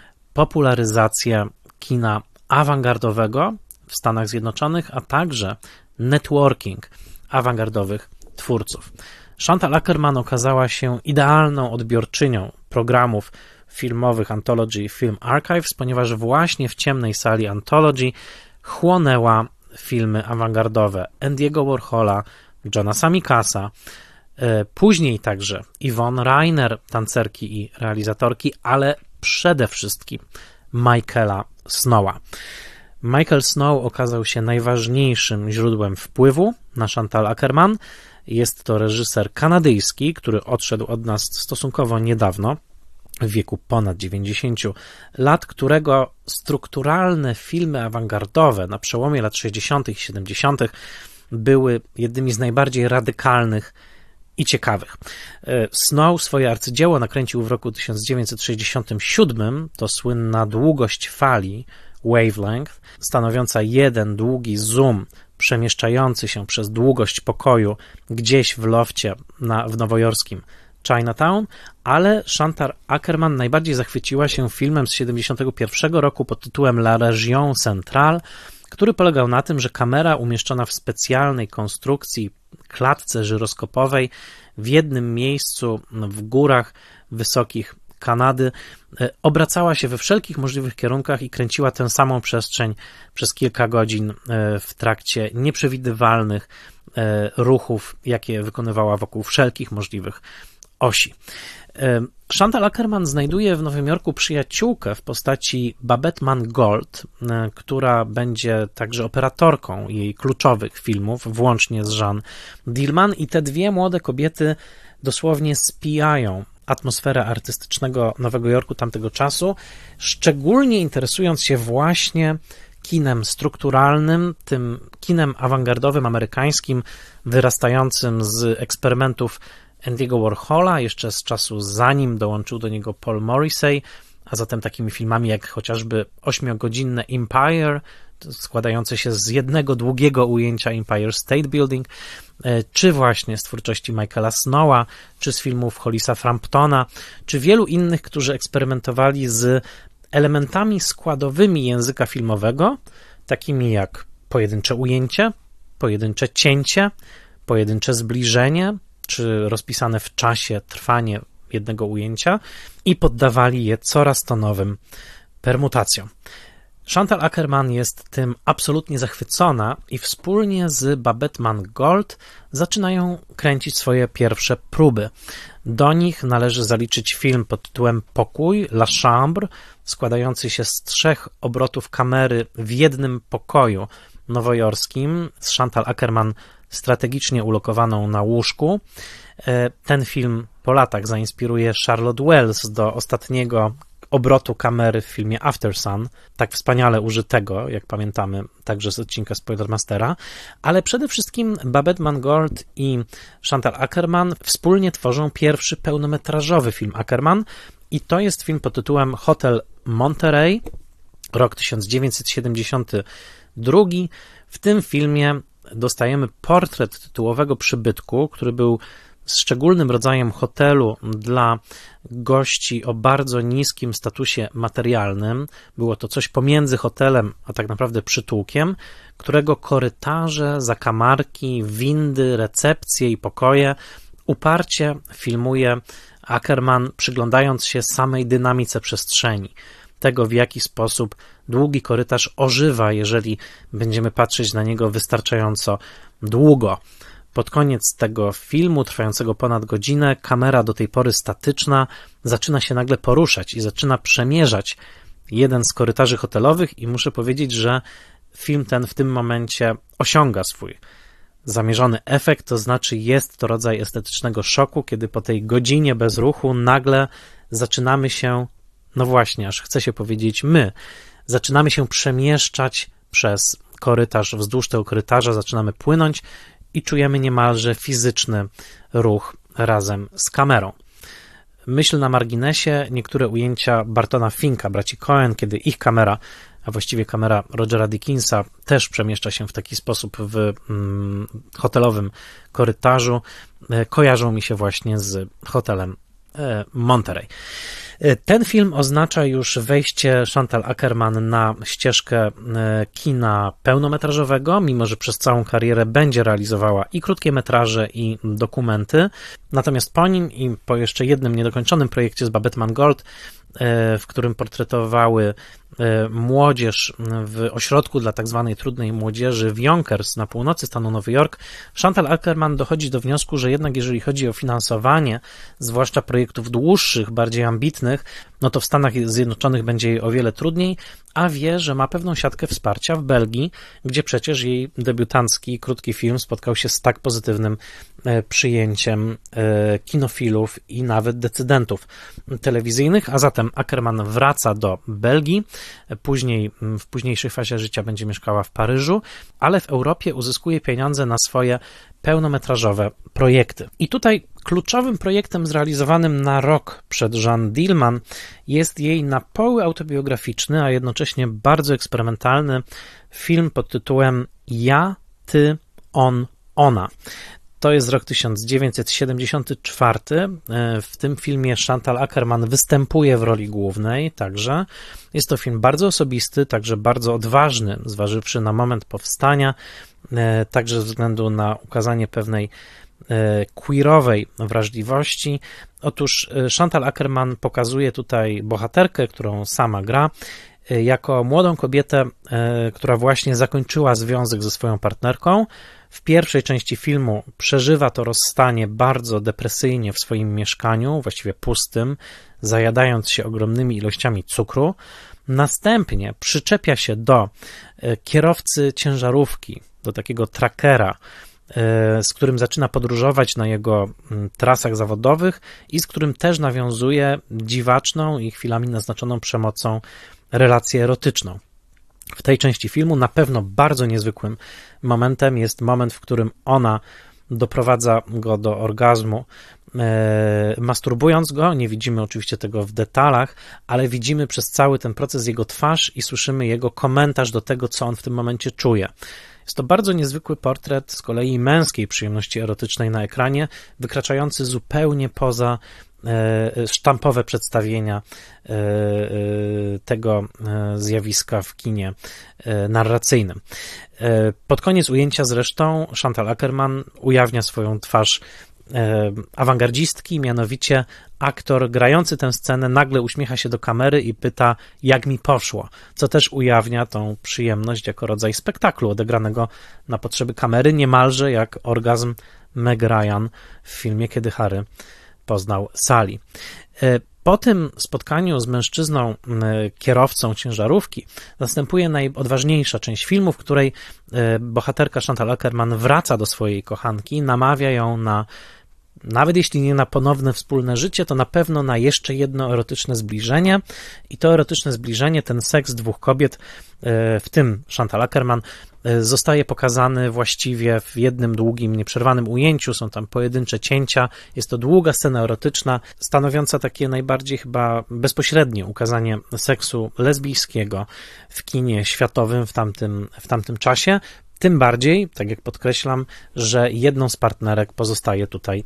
popularyzację kina awangardowego w Stanach Zjednoczonych, a także networking awangardowych twórców. Chantal Akerman okazała się idealną odbiorczynią programów filmowych Anthology Film Archives, ponieważ właśnie w ciemnej sali Anthology chłonęła filmy awangardowe Andy'ego Warhola, Jonasa Mikasa, później także Yvonne Rainer, tancerki i realizatorki, ale przede wszystkim Michaela Snowa. Michael Snow okazał się najważniejszym źródłem wpływu na Chantal Akerman. Jest to reżyser kanadyjski, który odszedł od nas stosunkowo niedawno, w wieku ponad 90 lat, którego strukturalne filmy awangardowe na przełomie lat 60. i 70. były jednymi z najbardziej radykalnych i ciekawych. Snow swoje arcydzieło nakręcił w roku 1967, to słynna Długość fali, wavelength, stanowiąca jeden długi zoom przemieszczający się przez długość pokoju gdzieś w lofcie w nowojorskim Chinatown, ale Chantal Akerman najbardziej zachwyciła się filmem z 1971 roku pod tytułem La Région Centrale, który polegał na tym, że kamera umieszczona w specjalnej konstrukcji, klatce żyroskopowej w jednym miejscu w górach wysokich Kanady obracała się we wszelkich możliwych kierunkach i kręciła tę samą przestrzeń przez kilka godzin w trakcie nieprzewidywalnych ruchów, jakie wykonywała wokół wszelkich możliwych osi. Chantal Akerman znajduje w Nowym Jorku przyjaciółkę w postaci Babette Mangold, która będzie także operatorką jej kluczowych filmów, włącznie z Jeanne Dillman, i te dwie młode kobiety dosłownie spijają atmosferę artystycznego Nowego Jorku tamtego czasu, szczególnie interesując się właśnie kinem strukturalnym, tym kinem awangardowym amerykańskim, wyrastającym z eksperymentów Andy'ego Warhola, jeszcze z czasu zanim dołączył do niego Paul Morrissey, a zatem takimi filmami jak chociażby 8-godzinne Empire, składające się z jednego długiego ujęcia Empire State Building, czy właśnie z twórczości Michaela Snowa, czy z filmów Hollisa Framptona, czy wielu innych, którzy eksperymentowali z elementami składowymi języka filmowego, takimi jak pojedyncze ujęcie, pojedyncze cięcie, pojedyncze zbliżenie, czy rozpisane w czasie trwanie jednego ujęcia, i poddawali je coraz to nowym permutacjom. Chantal Akerman jest tym absolutnie zachwycona i wspólnie z Babette Mangold zaczynają kręcić swoje pierwsze próby. Do nich należy zaliczyć film pod tytułem Pokój, La Chambre, składający się z 3 obrotów kamery w jednym pokoju nowojorskim, z Chantal Akerman strategicznie ulokowaną na łóżku. Ten film po latach zainspiruje Charlotte Wells do ostatniego obrotu kamery w filmie After Sun, tak wspaniale użytego, jak pamiętamy, także z odcinka Spoilermastera, ale przede wszystkim Babette Mangold i Chantal Akerman wspólnie tworzą pierwszy pełnometrażowy film Akerman, i to jest film pod tytułem Hotel Monterey, rok 1972. W tym filmie dostajemy portret tytułowego przybytku, który był szczególnym rodzajem hotelu dla gości o bardzo niskim statusie materialnym. Było to coś pomiędzy hotelem, a tak naprawdę przytułkiem, którego korytarze, zakamarki, windy, recepcje i pokoje uparcie filmuje Akerman, przyglądając się samej dynamice przestrzeni, tego, w jaki sposób długi korytarz ożywa, jeżeli będziemy patrzeć na niego wystarczająco długo. Pod koniec tego filmu, trwającego ponad godzinę, kamera do tej pory statyczna zaczyna się nagle poruszać i zaczyna przemierzać jeden z korytarzy hotelowych, i muszę powiedzieć, że film ten w tym momencie osiąga swój zamierzony efekt, to znaczy jest to rodzaj estetycznego szoku, kiedy po tej godzinie bez ruchu nagle zaczynamy się, no właśnie, aż chce się powiedzieć zaczynamy się przemieszczać przez korytarz, wzdłuż tego korytarza zaczynamy płynąć i czujemy niemalże fizyczny ruch razem z kamerą. Myśl na marginesie, niektóre ujęcia Bartona Finka, braci Coen, kiedy ich kamera, a właściwie kamera Rogera Dickinsa, też przemieszcza się w taki sposób w hotelowym korytarzu, kojarzą mi się właśnie z hotelem Monterey. Ten film oznacza już wejście Chantal Akerman na ścieżkę kina pełnometrażowego, mimo że przez całą karierę będzie realizowała i krótkie metraże, i dokumenty. Natomiast po nim i po jeszcze jednym niedokończonym projekcie z Babette Mangold, w którym portretowały młodzież w ośrodku dla tak zwanej trudnej młodzieży w Yonkers na północy stanu Nowy Jork, Chantal Akerman dochodzi do wniosku, że jednak jeżeli chodzi o finansowanie, zwłaszcza projektów dłuższych, bardziej ambitnych, no to w Stanach Zjednoczonych będzie jej o wiele trudniej, a wie, że ma pewną siatkę wsparcia w Belgii, gdzie przecież jej debiutancki, krótki film spotkał się z tak pozytywnym przyjęciem kinofilów i nawet decydentów telewizyjnych, a zatem Akerman wraca do Belgii Później, w późniejszej fazie życia będzie mieszkała w Paryżu, ale w Europie uzyskuje pieniądze na swoje pełnometrażowe projekty. I tutaj kluczowym projektem zrealizowanym na rok przed Jeanne Dielman jest jej na poły autobiograficzny, a jednocześnie bardzo eksperymentalny film pod tytułem Ja, Ty, On, Ona. To jest rok 1974. W tym filmie Chantal Akerman występuje w roli głównej także. Jest to film bardzo osobisty, także bardzo odważny, zważywszy na moment powstania, także ze względu na ukazanie pewnej queerowej wrażliwości. Otóż Chantal Akerman pokazuje tutaj bohaterkę, którą sama gra, jako młodą kobietę, która właśnie zakończyła związek ze swoją partnerką. W pierwszej części filmu przeżywa to rozstanie bardzo depresyjnie w swoim mieszkaniu, właściwie pustym, zajadając się ogromnymi ilościami cukru. Następnie przyczepia się do kierowcy ciężarówki, do takiego trackera, z którym zaczyna podróżować na jego trasach zawodowych i z którym też nawiązuje dziwaczną i chwilami naznaczoną przemocą relację erotyczną. W tej części filmu na pewno bardzo niezwykłym momentem jest moment, w którym ona doprowadza go do orgazmu, masturbując go. Nie widzimy oczywiście tego w detalach, ale widzimy przez cały ten proces jego twarz i słyszymy jego komentarz do tego, co on w tym momencie czuje. Jest to bardzo niezwykły portret z kolei męskiej przyjemności erotycznej na ekranie, wykraczający zupełnie poza sztampowe przedstawienia tego zjawiska w kinie narracyjnym. Pod koniec ujęcia zresztą Chantal Akerman ujawnia swoją twarz awangardzistki, mianowicie aktor grający tę scenę nagle uśmiecha się do kamery i pyta, jak mi poszło, co też ujawnia tą przyjemność jako rodzaj spektaklu odegranego na potrzeby kamery, niemalże jak orgazm Meg Ryan w filmie Kiedy Harry poznał Sally. Po tym spotkaniu z mężczyzną, kierowcą ciężarówki, następuje najodważniejsza część filmu, w której bohaterka Chantal Akerman wraca do swojej kochanki, namawia ją na, nawet jeśli nie na ponowne wspólne życie, to na pewno na jeszcze jedno erotyczne zbliżenie. I to erotyczne zbliżenie, ten seks dwóch kobiet, w tym Chantal Akerman, zostaje pokazany właściwie w jednym długim, nieprzerwanym ujęciu. Są tam pojedyncze cięcia. Jest to długa scena erotyczna, stanowiąca takie najbardziej chyba bezpośrednie ukazanie seksu lesbijskiego w kinie światowym w tamtym czasie. Tym bardziej, tak jak podkreślam, że jedną z partnerek pozostaje tutaj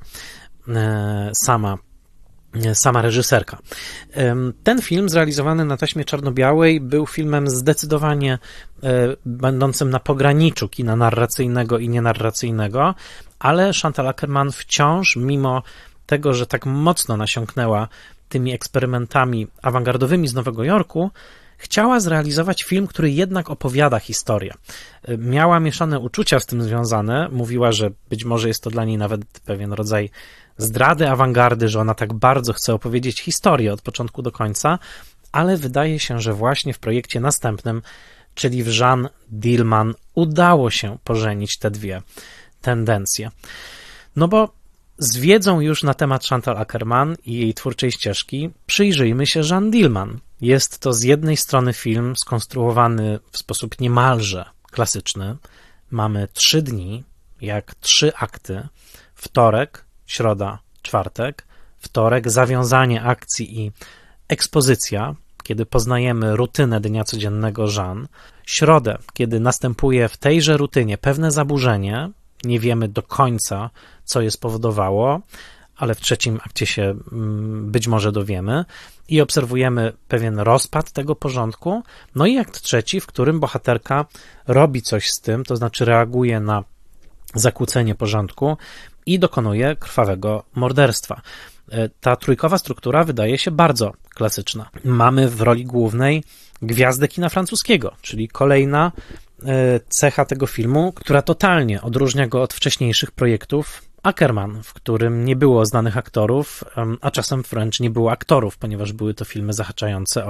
sama reżyserka. Ten film zrealizowany na taśmie czarno-białej był filmem zdecydowanie będącym na pograniczu kina narracyjnego i nienarracyjnego, ale Chantal Akerman wciąż, mimo tego, że tak mocno nasiąknęła tymi eksperymentami awangardowymi z Nowego Jorku, chciała zrealizować film, który jednak opowiada historię. Miała mieszane uczucia z tym związane, mówiła, że być może jest to dla niej nawet pewien rodzaj zdrady awangardy, że ona tak bardzo chce opowiedzieć historię od początku do końca, ale wydaje się, że właśnie w projekcie następnym, czyli w Jeanne Dielman, udało się pożenić te dwie tendencje. No bo z wiedzą już na temat Chantal Akerman i jej twórczej ścieżki przyjrzyjmy się Jeanne Dielman. Jest to z jednej strony film skonstruowany w sposób niemalże klasyczny. Mamy 3 dni, jak 3 akty. Wtorek, środa, czwartek. Wtorek, zawiązanie akcji i ekspozycja, kiedy poznajemy rutynę dnia codziennego Jeanne. Środę, kiedy następuje w tejże rutynie pewne zaburzenie, nie wiemy do końca, co je spowodowało, ale w trzecim akcie się być może dowiemy i obserwujemy pewien rozpad tego porządku. No i akt trzeci, w którym bohaterka robi coś z tym, to znaczy reaguje na zakłócenie porządku i dokonuje krwawego morderstwa. Ta trójkowa struktura wydaje się bardzo klasyczna. Mamy w roli głównej gwiazdę kina francuskiego, czyli kolejna cecha tego filmu, która totalnie odróżnia go od wcześniejszych projektów Akerman, w którym nie było znanych aktorów, a czasem wręcz nie było aktorów, ponieważ były to filmy zahaczające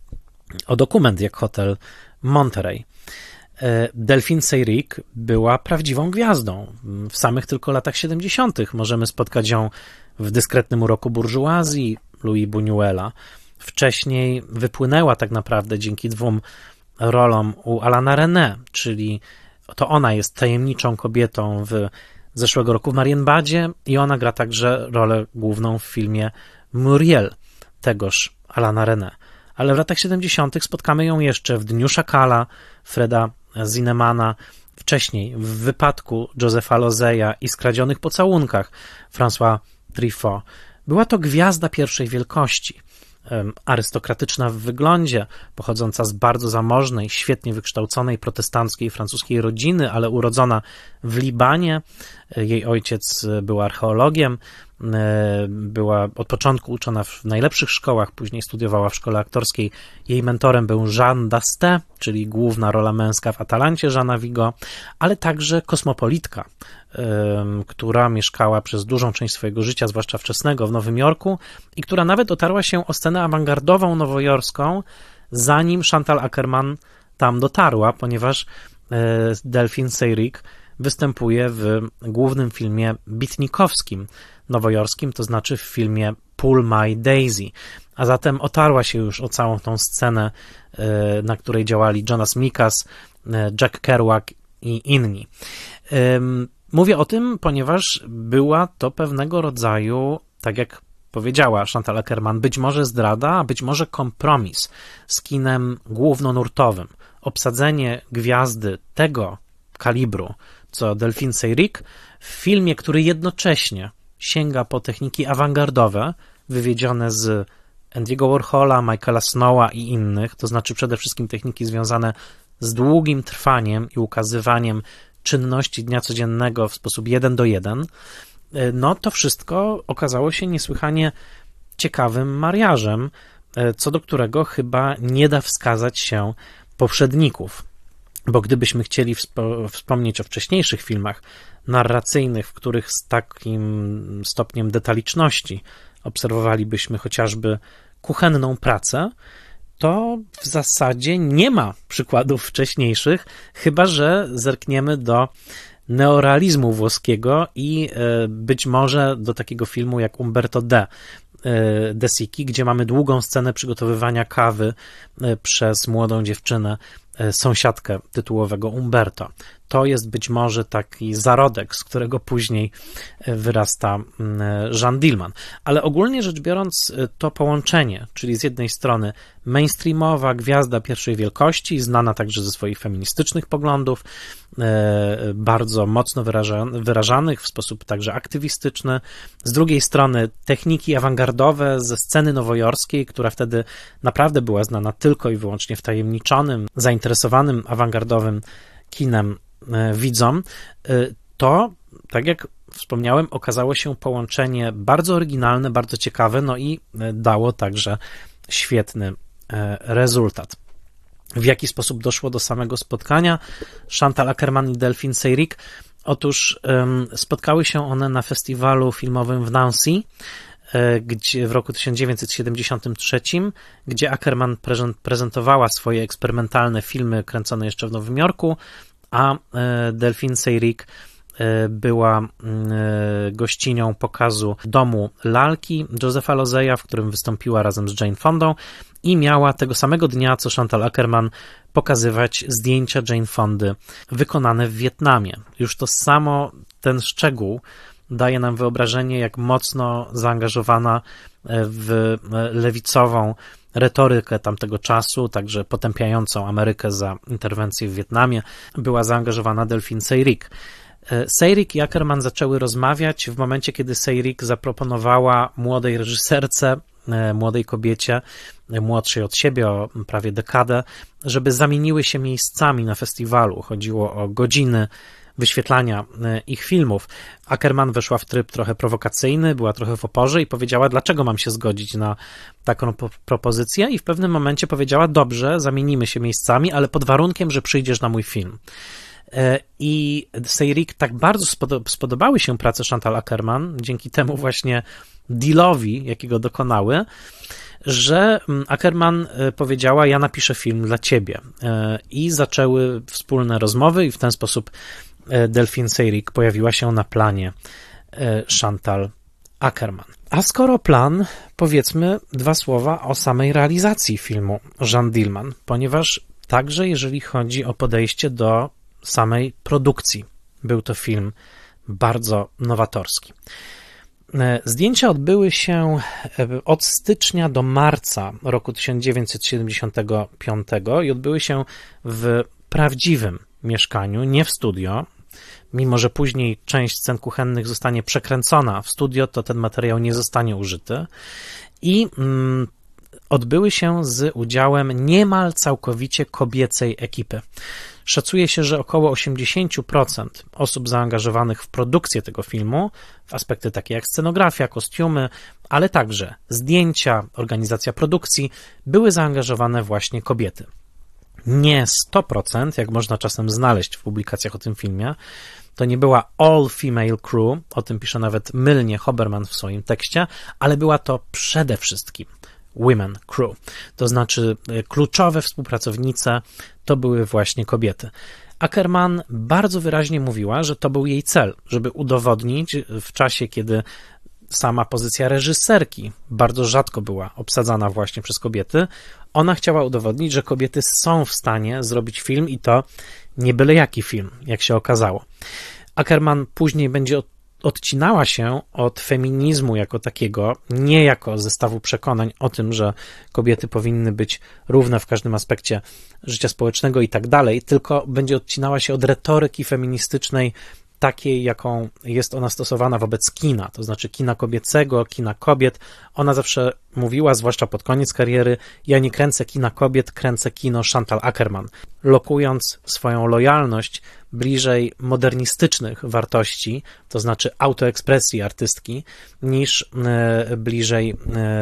o dokument, jak Hotel Monterey. Delphine Seyrig była prawdziwą gwiazdą. W samych tylko latach 70. możemy spotkać ją w Dyskretnym uroku burżuazji Louis Buñuela, wcześniej wypłynęła tak naprawdę dzięki 2 rolom u Alana René, czyli to ona jest tajemniczą kobietą w zeszłego roku w Marienbadzie i ona gra także rolę główną w filmie Muriel tegoż Alana René. Ale w latach 70. spotkamy ją jeszcze w Dniu Szakala Freda Zinnemana, wcześniej w Wypadku Josepha Lozeya i Skradzionych pocałunkach François Truffaut. Była to gwiazda pierwszej wielkości. Arystokratyczna w wyglądzie, pochodząca z bardzo zamożnej, świetnie wykształconej protestanckiej francuskiej rodziny, ale urodzona w Libanie. Jej ojciec był archeologiem, była od początku uczona w najlepszych szkołach, później studiowała w szkole aktorskiej. Jej mentorem był Jean d'Asté, czyli główna rola męska w Atalancie Jeana Vigo, ale także kosmopolitka, która mieszkała przez dużą część swojego życia, zwłaszcza wczesnego, w Nowym Jorku i która nawet otarła się o scenę awangardową nowojorską, zanim Chantal Akerman tam dotarła, ponieważ Delphine Seyrig występuje w głównym filmie bitnikowskim nowojorskim, to znaczy w filmie Pull My Daisy, a zatem otarła się już o całą tą scenę, na której działali Jonas Mekas, Jack Kerouac i inni. Mówię o tym, ponieważ była to pewnego rodzaju, tak jak powiedziała Chantal Akerman, być może zdrada, a być może kompromis z kinem głównonurtowym. Obsadzenie gwiazdy tego kalibru, co Delphine Seyrig, w filmie, który jednocześnie sięga po techniki awangardowe, wywiedzione z Andy'ego Warhola, Michaela Snowa i innych, to znaczy przede wszystkim techniki związane z długim trwaniem i ukazywaniem czynności dnia codziennego w sposób 1:1, no to wszystko okazało się niesłychanie ciekawym mariażem, co do którego chyba nie da wskazać się poprzedników. Bo gdybyśmy chcieli wspomnieć o wcześniejszych filmach narracyjnych, w których z takim stopniem detaliczności obserwowalibyśmy chociażby kuchenną pracę, to w zasadzie nie ma przykładów wcześniejszych, chyba że zerkniemy do neorealizmu włoskiego i być może do takiego filmu jak Umberto De Sichi, gdzie mamy długą scenę przygotowywania kawy przez młodą dziewczynę, sąsiadkę tytułowego Umberto. To jest być może taki zarodek, z którego później wyrasta Jeanne Dielman. Ale ogólnie rzecz biorąc, to połączenie, czyli z jednej strony mainstreamowa gwiazda pierwszej wielkości, znana także ze swoich feministycznych poglądów, bardzo mocno wyrażanych w sposób także aktywistyczny, z drugiej strony techniki awangardowe ze sceny nowojorskiej, która wtedy naprawdę była znana tylko i wyłącznie wtajemniczonym, zainteresowanym awangardowym kinem widzom, to, tak jak wspomniałem, okazało się połączenie bardzo oryginalne, bardzo ciekawe, no i dało także świetny rezultat. W jaki sposób doszło do samego spotkania Chantal Akerman i Delphine Seyrig? Otóż spotkały się one na festiwalu filmowym w Nancy, gdzie w roku 1973, gdzie Akerman prezentowała swoje eksperymentalne filmy kręcone jeszcze w Nowym Jorku, a Delphine Seyrig była gościnią pokazu Domu lalki Josepha Lozeya, w którym wystąpiła razem z Jane Fondą i miała tego samego dnia, co Chantal Akerman, pokazywać zdjęcia Jane Fondy wykonane w Wietnamie. Już to samo, ten szczegół daje nam wyobrażenie, jak mocno zaangażowana w lewicową retorykę tamtego czasu, także potępiającą Amerykę za interwencję w Wietnamie, była zaangażowana Delphine Seyrig. Seyrig i Akerman zaczęły rozmawiać w momencie, kiedy Seyrig zaproponowała młodej reżyserce, młodej kobiecie, młodszej od siebie o prawie dekadę, żeby zamieniły się miejscami na festiwalu. Chodziło o godziny wyświetlania ich filmów. Akerman weszła w tryb trochę prowokacyjny, była trochę w oporze i powiedziała, dlaczego mam się zgodzić na taką propozycję, i w pewnym momencie powiedziała, dobrze, zamienimy się miejscami, ale pod warunkiem, że przyjdziesz na mój film. I Seyrig tak bardzo spodobały się prace Chantal Akerman, dzięki temu właśnie dealowi, jakiego dokonały, że Akerman powiedziała, ja napiszę film dla ciebie. I zaczęły wspólne rozmowy i w ten sposób Delphine Seyrig pojawiła się na planie Chantal Akerman. A skoro plan, powiedzmy 2 słowa o samej realizacji filmu Jeanne Dielman, ponieważ także jeżeli chodzi o podejście do samej produkcji, był to film bardzo nowatorski. Zdjęcia odbyły się od stycznia do marca roku 1975 i odbyły się w prawdziwym mieszkaniu, nie w studio. Mimo że później część scen kuchennych zostanie przekręcona w studio, to ten materiał nie zostanie użyty. I odbyły się z udziałem niemal całkowicie kobiecej ekipy. Szacuje się, że około 80% osób zaangażowanych w produkcję tego filmu, w aspekty takie jak scenografia, kostiumy, ale także zdjęcia, organizacja produkcji, były zaangażowane właśnie kobiety. Nie 100%, jak można czasem znaleźć w publikacjach o tym filmie, to nie była all-female crew, o tym pisze nawet mylnie Hoberman w swoim tekście, ale była to przede wszystkim women crew, to znaczy kluczowe współpracownice to były właśnie kobiety. Ackerman bardzo wyraźnie mówiła, że to był jej cel, żeby udowodnić w czasie, kiedy sama pozycja reżyserki bardzo rzadko była obsadzana właśnie przez kobiety, ona chciała udowodnić, że kobiety są w stanie zrobić film i to nie byle jaki film, jak się okazało. Ackerman później będzie odcinała się od feminizmu jako takiego, nie jako zestawu przekonań o tym, że kobiety powinny być równe w każdym aspekcie życia społecznego i tak dalej, tylko będzie odcinała się od retoryki feministycznej takiej, jaką jest ona stosowana wobec kina, to znaczy kina kobiecego, kina kobiet. Ona zawsze mówiła, zwłaszcza pod koniec kariery, ja nie kręcę kina kobiet, kręcę kino Chantal Akerman, lokując swoją lojalność bliżej modernistycznych wartości, to znaczy autoekspresji artystki, niż bliżej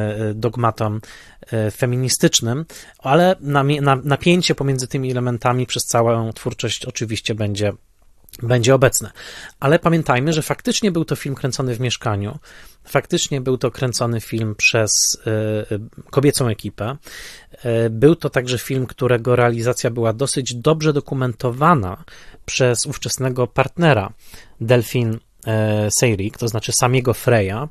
dogmatom feministycznym, ale napięcie pomiędzy tymi elementami przez całą twórczość oczywiście będzie obecne. Ale pamiętajmy, że faktycznie był to film kręcony w mieszkaniu, faktycznie był to kręcony film przez kobiecą ekipę. Był to także film, którego realizacja była dosyć dobrze dokumentowana przez ówczesnego partnera Delphine Seyrig, to znaczy samego Freya.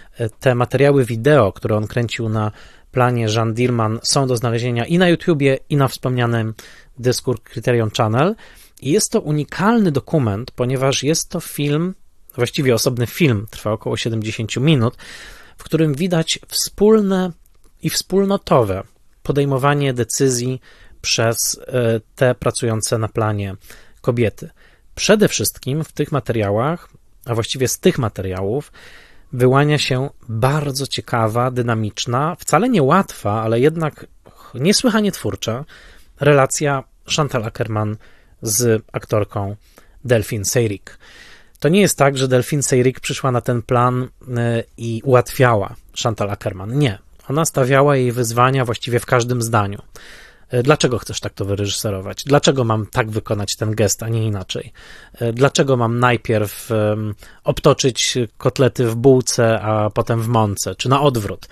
Te materiały wideo, które on kręcił na planie Jeanne Dielman, są do znalezienia i na YouTubie, i na wspomnianym Discours Criterion Channel. I jest to unikalny dokument, ponieważ jest to film, właściwie osobny film, trwa około 70 minut, w którym widać wspólne i wspólnotowe podejmowanie decyzji przez te pracujące na planie kobiety. Przede wszystkim w tych materiałach, a właściwie z tych materiałów, wyłania się bardzo ciekawa, dynamiczna, wcale nie łatwa, ale jednak niesłychanie twórcza relacja Chantal Akerman z aktorką Delphine Seyrig. To nie jest tak, że Delphine Seyrig przyszła na ten plan i ułatwiała Chantal Akerman. Nie. Ona stawiała jej wyzwania właściwie w każdym zdaniu. Dlaczego chcesz tak to wyreżyserować? Dlaczego mam tak wykonać ten gest, a nie inaczej? Dlaczego mam najpierw obtoczyć kotlety w bułce, a potem w mące? Czy na odwrót?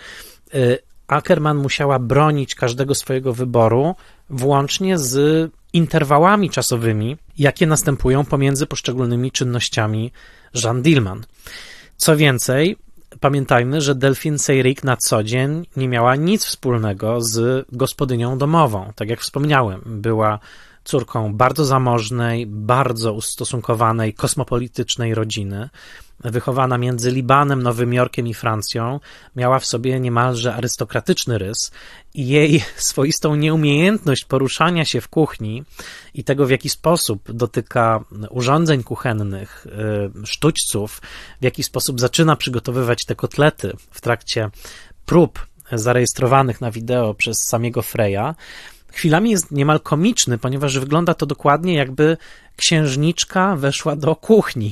Akerman musiała bronić każdego swojego wyboru, włącznie z interwałami czasowymi, jakie następują pomiędzy poszczególnymi czynnościami Jeanne Dielman. Co więcej, pamiętajmy, że Delphine Seyrig na co dzień nie miała nic wspólnego z gospodynią domową. Tak jak wspomniałem, była córką bardzo zamożnej, bardzo ustosunkowanej, kosmopolitycznej rodziny, wychowana między Libanem, Nowym Jorkiem i Francją, miała w sobie niemalże arystokratyczny rys i jej swoistą nieumiejętność poruszania się w kuchni i tego, w jaki sposób dotyka urządzeń kuchennych, sztućców, w jaki sposób zaczyna przygotowywać te kotlety w trakcie prób zarejestrowanych na wideo przez samego Freya, chwilami jest niemal komiczny, ponieważ wygląda to dokładnie, jakby księżniczka weszła do kuchni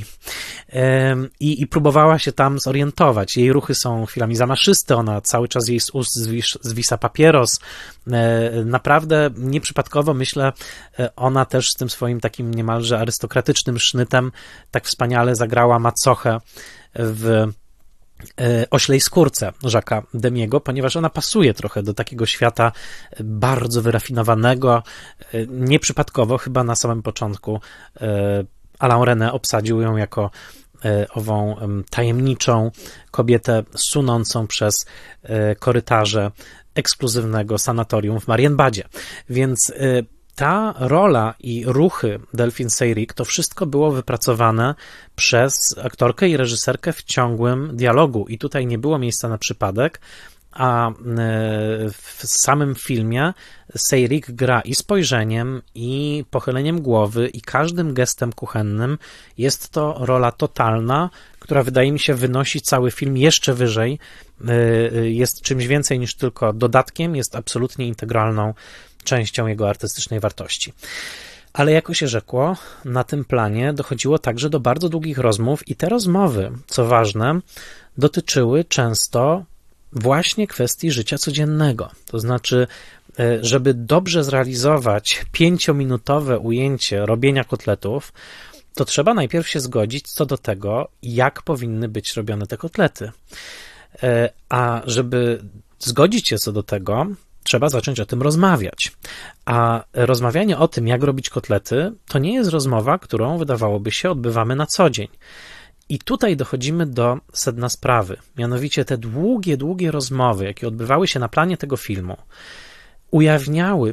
i próbowała się tam zorientować. Jej ruchy są chwilami zamaszyste, ona cały czas jej z ust zwisa papieros. Naprawdę nieprzypadkowo, myślę, ona też z tym swoim takim niemalże arystokratycznym sznytem tak wspaniale zagrała macochę w Oślej skórce Jacques'a Demiego, ponieważ ona pasuje trochę do takiego świata bardzo wyrafinowanego. Nieprzypadkowo chyba na samym początku Alain Resnais obsadził ją jako ową tajemniczą kobietę sunącą przez korytarze ekskluzywnego sanatorium w Marienbadzie. Więc ta rola i ruchy Delphine Seyrig to wszystko było wypracowane przez aktorkę i reżyserkę w ciągłym dialogu i tutaj nie było miejsca na przypadek, a w samym filmie Seyrig gra i spojrzeniem, i pochyleniem głowy, i każdym gestem kuchennym. Jest to rola totalna, która wydaje mi się wynosi cały film jeszcze wyżej. Jest czymś więcej niż tylko dodatkiem, jest absolutnie integralną częścią jego artystycznej wartości. Ale jako się rzekło, na tym planie dochodziło także do bardzo długich rozmów i te rozmowy, co ważne, dotyczyły często właśnie kwestii życia codziennego. To znaczy, żeby dobrze zrealizować 5-minutowe ujęcie robienia kotletów, to trzeba najpierw się zgodzić co do tego, jak powinny być robione te kotlety. A żeby zgodzić się co do tego, trzeba zacząć o tym rozmawiać. A rozmawianie o tym, jak robić kotlety, to nie jest rozmowa, którą wydawałoby się odbywamy na co dzień. I tutaj dochodzimy do sedna sprawy. Mianowicie te długie rozmowy, jakie odbywały się na planie tego filmu, ujawniały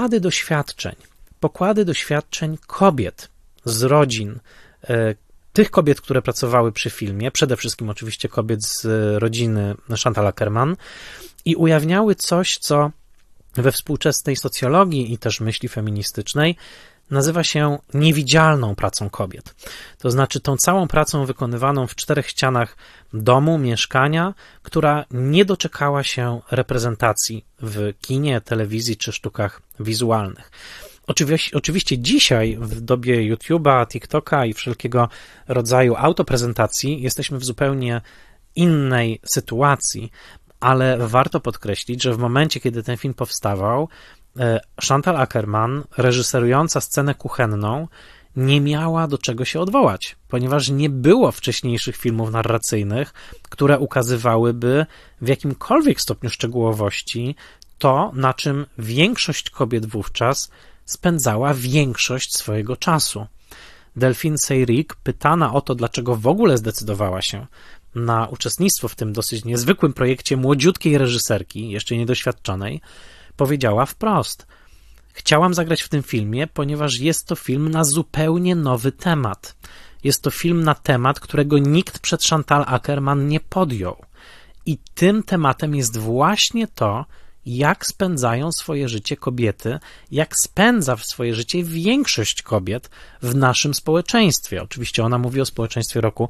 pokłady doświadczeń kobiet z rodzin, tych kobiet, które pracowały przy filmie, przede wszystkim oczywiście kobiet z rodziny Chantal Akerman, i ujawniały coś, co we współczesnej socjologii i też myśli feministycznej nazywa się niewidzialną pracą kobiet. To znaczy tą całą pracą wykonywaną w 4 ścianach domu, mieszkania, która nie doczekała się reprezentacji w kinie, telewizji czy sztukach wizualnych. Oczywiście dzisiaj, w dobie YouTube'a, TikToka i wszelkiego rodzaju autoprezentacji, jesteśmy w zupełnie innej sytuacji, ale warto podkreślić, że w momencie, kiedy ten film powstawał, Chantal Akerman, reżyserująca scenę kuchenną, nie miała do czego się odwołać, ponieważ nie było wcześniejszych filmów narracyjnych, które ukazywałyby w jakimkolwiek stopniu szczegółowości to, na czym większość kobiet wówczas spędzała większość swojego czasu. Delphine Seyrig, pytana o to, dlaczego w ogóle zdecydowała się na uczestnictwo w tym dosyć niezwykłym projekcie młodziutkiej reżyserki, jeszcze niedoświadczonej, powiedziała wprost: chciałam zagrać w tym filmie, ponieważ jest to film na zupełnie nowy temat. Jest to film na temat, którego nikt przed Chantal Akerman nie podjął. I tym tematem jest właśnie to, jak spędzają swoje życie kobiety, jak spędza swoje życie większość kobiet w naszym społeczeństwie. Oczywiście ona mówi o społeczeństwie roku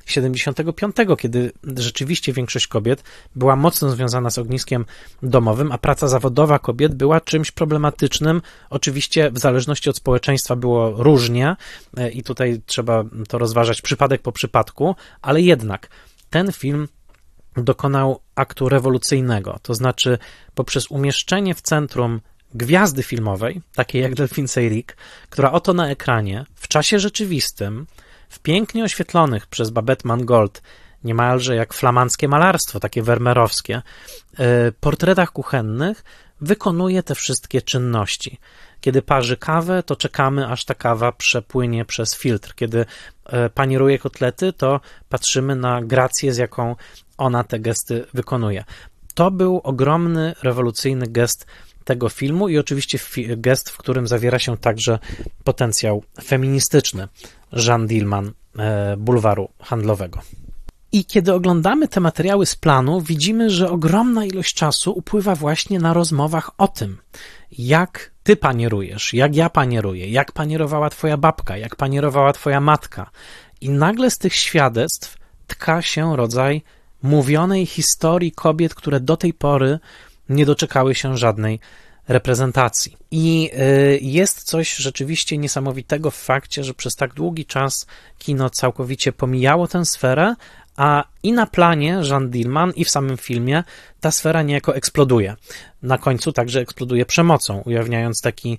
75, kiedy rzeczywiście większość kobiet była mocno związana z ogniskiem domowym, a praca zawodowa kobiet była czymś problematycznym. Oczywiście w zależności od społeczeństwa było różnie i tutaj trzeba to rozważać przypadek po przypadku, ale jednak ten film dokonał aktu rewolucyjnego, to znaczy poprzez umieszczenie w centrum gwiazdy filmowej, takiej jak Delphine Seyrig, która oto na ekranie, w czasie rzeczywistym, w pięknie oświetlonych przez Babette Mangold, niemalże jak flamandzkie malarstwo, takie wermerowskie, portretach kuchennych, wykonuje te wszystkie czynności. Kiedy parzy kawę, to czekamy, aż ta kawa przepłynie przez filtr. Kiedy panieruje kotlety, to patrzymy na grację, z jaką ona te gesty wykonuje. To był ogromny, rewolucyjny gest tego filmu i oczywiście gest, w którym zawiera się także potencjał feministyczny Jeanne Dielman, bulwaru handlowego. I kiedy oglądamy te materiały z planu, widzimy, że ogromna ilość czasu upływa właśnie na rozmowach o tym, jak ty panierujesz, jak ja panieruję, jak panierowała twoja babka, jak panierowała twoja matka. I nagle z tych świadectw tka się rodzaj mówionej historii kobiet, które do tej pory nie doczekały się żadnej reprezentacji. I jest coś rzeczywiście niesamowitego w fakcie, że przez tak długi czas kino całkowicie pomijało tę sferę, a i na planie Jeanne Dielman, i w samym filmie ta sfera niejako eksploduje. Na końcu także eksploduje przemocą, ujawniając taki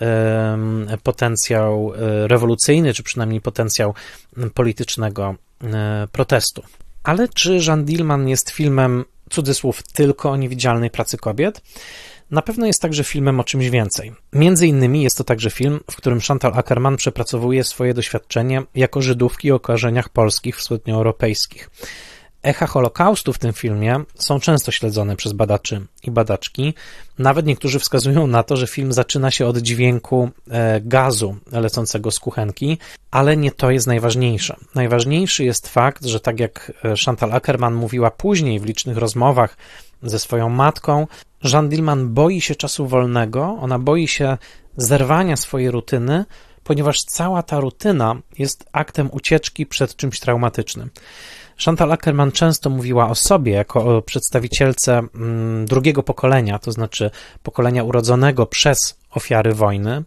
potencjał rewolucyjny, czy przynajmniej potencjał politycznego protestu. Ale czy Jeanne Dielman jest filmem, cudzysłów, tylko o niewidzialnej pracy kobiet? Na pewno jest także filmem o czymś więcej. Między innymi jest to także film, w którym Chantal Akerman przepracowuje swoje doświadczenie jako Żydówki o korzeniach polskich wschodnioeuropejskich. Echa Holokaustu w tym filmie są często śledzone przez badaczy i badaczki. Nawet niektórzy wskazują na to, że film zaczyna się od dźwięku gazu lecącego z kuchenki, ale nie to jest najważniejsze. Najważniejszy jest fakt, że tak jak Chantal Akerman mówiła później w licznych rozmowach ze swoją matką, Jeanne Dielman boi się czasu wolnego, ona boi się zerwania swojej rutyny, ponieważ cała ta rutyna jest aktem ucieczki przed czymś traumatycznym. Chantal Akerman często mówiła o sobie jako o przedstawicielce drugiego pokolenia, to znaczy pokolenia urodzonego przez ofiary wojny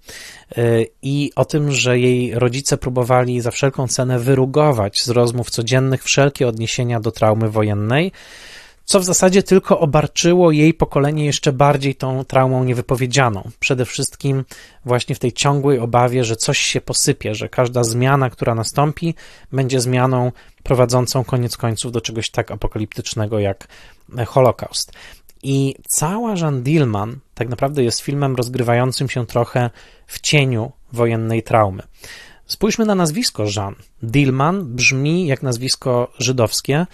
i o tym, że jej rodzice próbowali za wszelką cenę wyrugować z rozmów codziennych wszelkie odniesienia do traumy wojennej, co w zasadzie tylko obarczyło jej pokolenie jeszcze bardziej tą traumą niewypowiedzianą. Przede wszystkim właśnie w tej ciągłej obawie, że coś się posypie, że każda zmiana, która nastąpi, będzie zmianą prowadzącą koniec końców do czegoś tak apokaliptycznego jak Holokaust. I cała Jeanne Dielman tak naprawdę jest filmem rozgrywającym się trochę w cieniu wojennej traumy. Spójrzmy na nazwisko Jeanne. Dielman brzmi jak nazwisko żydowskie.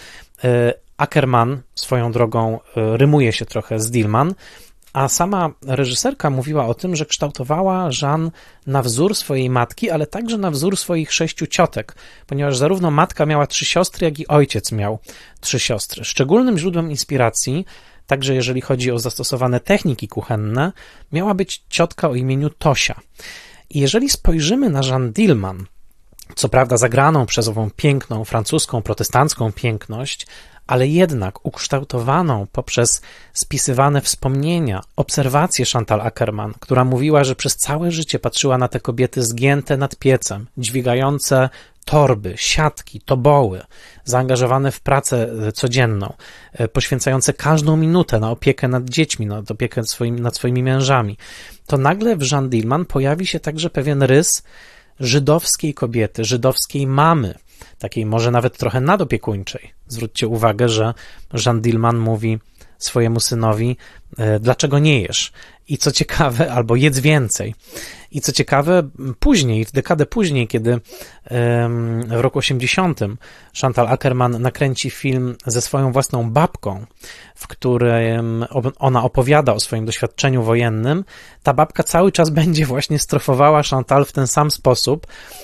Akerman swoją drogą rymuje się trochę z Dielman, a sama reżyserka mówiła o tym, że kształtowała Jeanne na wzór swojej matki, ale także na wzór swoich 6 ciotek, ponieważ zarówno matka miała 3 siostry, jak i ojciec miał 3 siostry. Szczególnym źródłem inspiracji, także jeżeli chodzi o zastosowane techniki kuchenne, miała być ciotka o imieniu Tosia. I jeżeli spojrzymy na Jeanne Dielman, co prawda zagraną przez ową piękną, francuską, protestancką piękność, ale jednak ukształtowaną poprzez spisywane wspomnienia, obserwacje Chantal Akerman, która mówiła, że przez całe życie patrzyła na te kobiety zgięte nad piecem, dźwigające torby, siatki, toboły, zaangażowane w pracę codzienną, poświęcające każdą minutę na opiekę nad dziećmi, na opiekę nad swoimi mężami, to nagle w Jeanne Dielman pojawi się także pewien rys żydowskiej kobiety, żydowskiej mamy, takiej może nawet trochę nadopiekuńczej. Zwróćcie uwagę, że Jeanne Dielman mówi swojemu synowi, dlaczego nie jesz? I co ciekawe, albo jedz więcej. I co ciekawe, później, w dekadę później, kiedy w roku 80 Chantal Akerman nakręci film ze swoją własną babką, w którym ona opowiada o swoim doświadczeniu wojennym, ta babka cały czas będzie właśnie strofowała Chantal w ten sam sposób,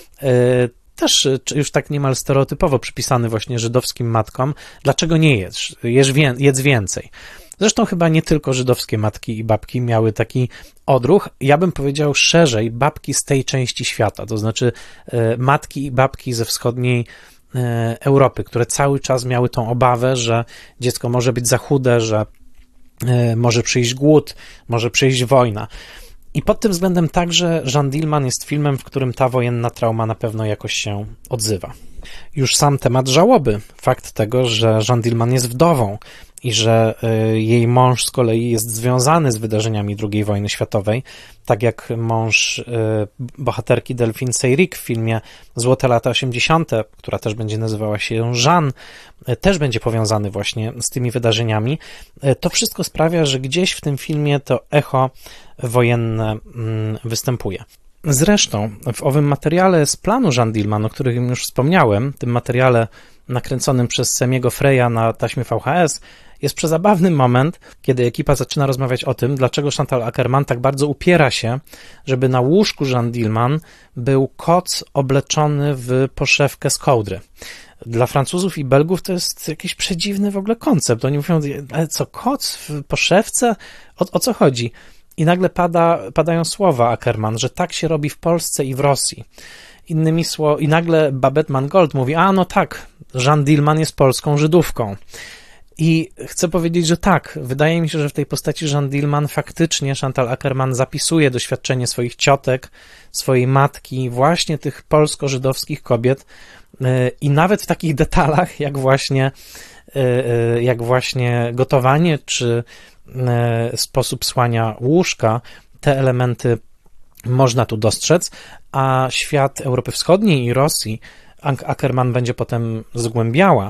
też już tak niemal stereotypowo przypisany właśnie żydowskim matkom, dlaczego nie jesz? Jedz więcej. Zresztą chyba nie tylko żydowskie matki i babki miały taki odruch, ja bym powiedział szerzej, babki z tej części świata, to znaczy matki i babki ze wschodniej Europy, które cały czas miały tą obawę, że dziecko może być za chude, że może przyjść głód, może przyjść wojna. I pod tym względem także Jeanne Dielman jest filmem, w którym ta wojenna trauma na pewno jakoś się odzywa. Już sam temat żałoby, fakt tego, że Jeanne Dielman jest wdową i że jej mąż z kolei jest związany z wydarzeniami II wojny światowej, tak jak mąż bohaterki Delphine Seyrig w filmie Złote lata 80., która też będzie nazywała się Jeanne, też będzie powiązany właśnie z tymi wydarzeniami. To wszystko sprawia, że gdzieś w tym filmie to echo wojenne występuje. Zresztą w owym materiale z planu Jeanne Dielman, o którym już wspomniałem, tym materiale nakręconym przez Semiego Freya na taśmie VHS, jest przezabawny moment, kiedy ekipa zaczyna rozmawiać o tym, dlaczego Chantal Akerman tak bardzo upiera się, żeby na łóżku Jeanne Dielman był koc obleczony w poszewkę z kołdry. Dla Francuzów i Belgów to jest jakiś przedziwny w ogóle koncept. Oni mówią, ale co, koc w poszewce? O co chodzi? I nagle padają słowa Akerman, że tak się robi w Polsce i w Rosji. I nagle Babette Mangold mówi, a no tak, Jeanne Dielman jest polską Żydówką. I chcę powiedzieć, że tak, wydaje mi się, że w tej postaci Jeanne Dielman faktycznie Chantal Akerman zapisuje doświadczenie swoich ciotek, swojej matki, właśnie tych polsko-żydowskich kobiet i nawet w takich detalach, jak właśnie gotowanie, czy sposób słania łóżka, te elementy można tu dostrzec, a świat Europy Wschodniej i Rosji Akerman będzie potem zgłębiała,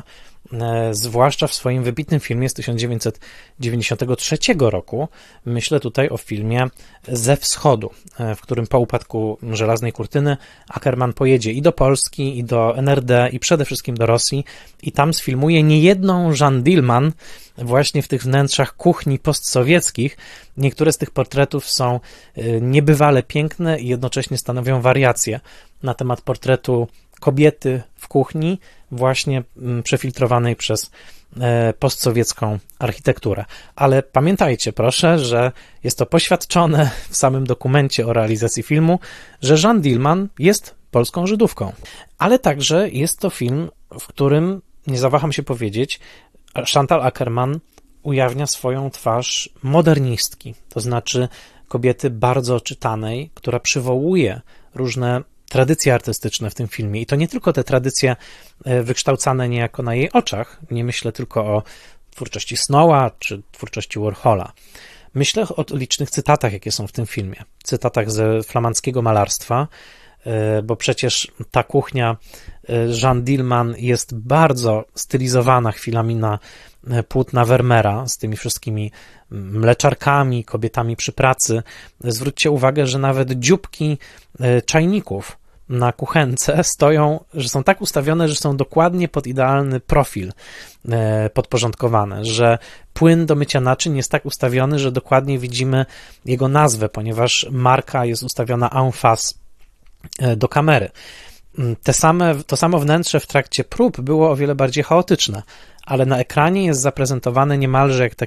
zwłaszcza w swoim wybitnym filmie z 1993 roku. Myślę tutaj o filmie Ze Wschodu, w którym po upadku żelaznej kurtyny Ackerman pojedzie i do Polski, i do NRD, i przede wszystkim do Rosji i tam sfilmuje niejedną Jeanne Dielman właśnie w tych wnętrzach kuchni postsowieckich. Niektóre z tych portretów są niebywale piękne i jednocześnie stanowią wariacje na temat portretu kobiety w kuchni, właśnie przefiltrowanej przez postsowiecką architekturę. Ale pamiętajcie proszę, że jest to poświadczone w samym dokumencie o realizacji filmu, że Jeanne Dielman jest polską Żydówką. Ale także jest to film, w którym, nie zawaham się powiedzieć, Chantal Akerman ujawnia swoją twarz modernistki, to znaczy kobiety bardzo czytanej, która przywołuje różne tradycje artystyczne w tym filmie i to nie tylko te tradycje wykształcane niejako na jej oczach, nie myślę tylko o twórczości Snowa czy twórczości Warhola. Myślę o licznych cytatach, jakie są w tym filmie, cytatach ze flamandzkiego malarstwa, bo przecież ta kuchnia Jeanne Dielman jest bardzo stylizowana chwilami na płótna Vermeera z tymi wszystkimi mleczarkami, kobietami przy pracy. Zwróćcie uwagę, że nawet dzióbki czajników na kuchence stoją, że są tak ustawione, że są dokładnie pod idealny profil podporządkowane, że płyn do mycia naczyń jest tak ustawiony, że dokładnie widzimy jego nazwę, ponieważ marka jest ustawiona en face do kamery. To samo wnętrze w trakcie prób było o wiele bardziej chaotyczne, ale na ekranie jest zaprezentowane niemalże jak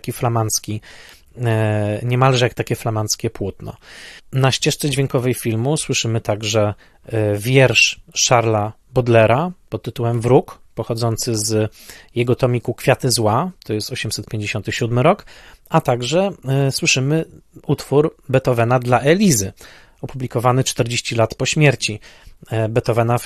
takie flamandzkie płótno. Na ścieżce dźwiękowej filmu słyszymy także wiersz Charlesa Baudelaire'a pod tytułem Wróg, pochodzący z jego tomiku Kwiaty zła, to jest 857 rok, a także słyszymy utwór Beethovena dla Elizy, opublikowany 40 lat po śmierci Beethovena w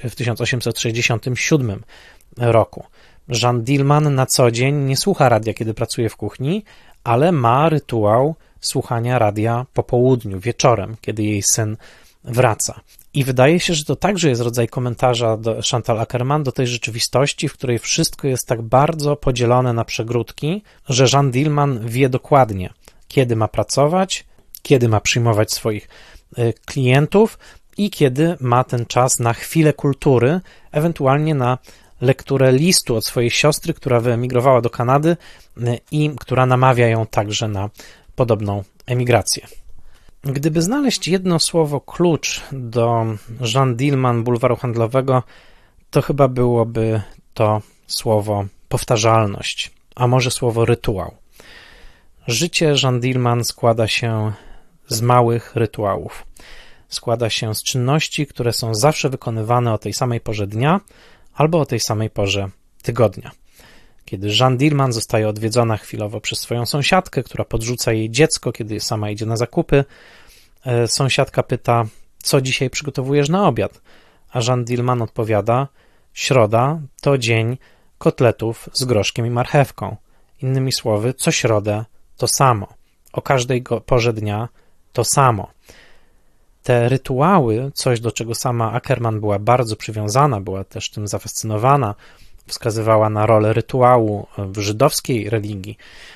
1867 roku. Jeanne Dielman na co dzień nie słucha radia, kiedy pracuje w kuchni, ale ma rytuał słuchania radia po południu, wieczorem, kiedy jej syn wraca. I wydaje się, że to także jest rodzaj komentarza do Chantal Akerman, do tej rzeczywistości, w której wszystko jest tak bardzo podzielone na przegródki, że Jeanne Dielman wie dokładnie, kiedy ma pracować, kiedy ma przyjmować swoich klientów i kiedy ma ten czas na chwilę kultury, ewentualnie na lekturę listu od swojej siostry, która wyemigrowała do Kanady i która namawia ją także na podobną emigrację. Gdyby znaleźć jedno słowo klucz do Jeanne Dielman bulwaru handlowego, to chyba byłoby to słowo powtarzalność, a może słowo rytuał. Życie Jeanne Dielman składa się z małych rytuałów. Składa się z czynności, które są zawsze wykonywane o tej samej porze dnia albo o tej samej porze tygodnia. Kiedy Jeanne Dielman zostaje odwiedzona chwilowo przez swoją sąsiadkę, która podrzuca jej dziecko, kiedy sama idzie na zakupy, sąsiadka pyta, co dzisiaj przygotowujesz na obiad? A Jeanne Dielman odpowiada, środa to dzień kotletów z groszkiem i marchewką. Innymi słowy, co środę to samo. O każdej porze dnia to samo. Te rytuały, coś do czego sama Akerman była bardzo przywiązana, była też tym zafascynowana, wskazywała na rolę rytuału w żydowskiej religii,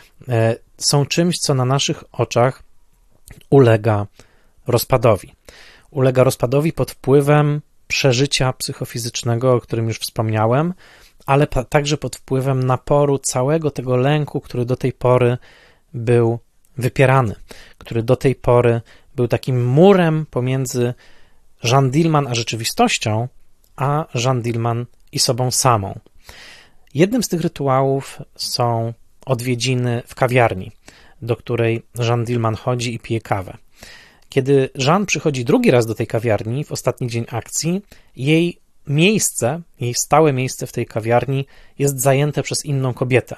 są czymś, co na naszych oczach ulega rozpadowi. Ulega rozpadowi pod wpływem przeżycia psychofizycznego, o którym już wspomniałem, ale także pod wpływem naporu całego tego lęku, który do tej pory był wypierany, który do tej pory był takim murem pomiędzy Jeanne Dielman a rzeczywistością, a Jeanne Dielman i sobą samą. Jednym z tych rytuałów są odwiedziny w kawiarni, do której Jeanne Dielman chodzi i pije kawę. Kiedy Jeanne przychodzi drugi raz do tej kawiarni w ostatni dzień akcji, jej stałe miejsce w tej kawiarni jest zajęte przez inną kobietę.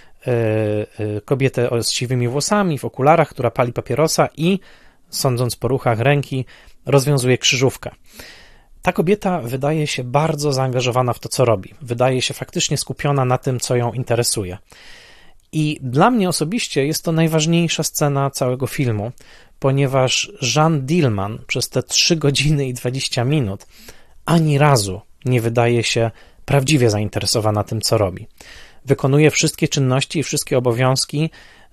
Kobietę z siwymi włosami, w okularach, która pali papierosa i, sądząc po ruchach ręki, rozwiązuje krzyżówkę. Ta kobieta wydaje się bardzo zaangażowana w to, co robi. Wydaje się faktycznie skupiona na tym, co ją interesuje. I dla mnie osobiście jest to najważniejsza scena całego filmu, ponieważ Jeanne Dielman przez te 3 godziny i 20 minut ani razu nie wydaje się prawdziwie zainteresowana tym, co robi. Wykonuje wszystkie czynności i wszystkie obowiązki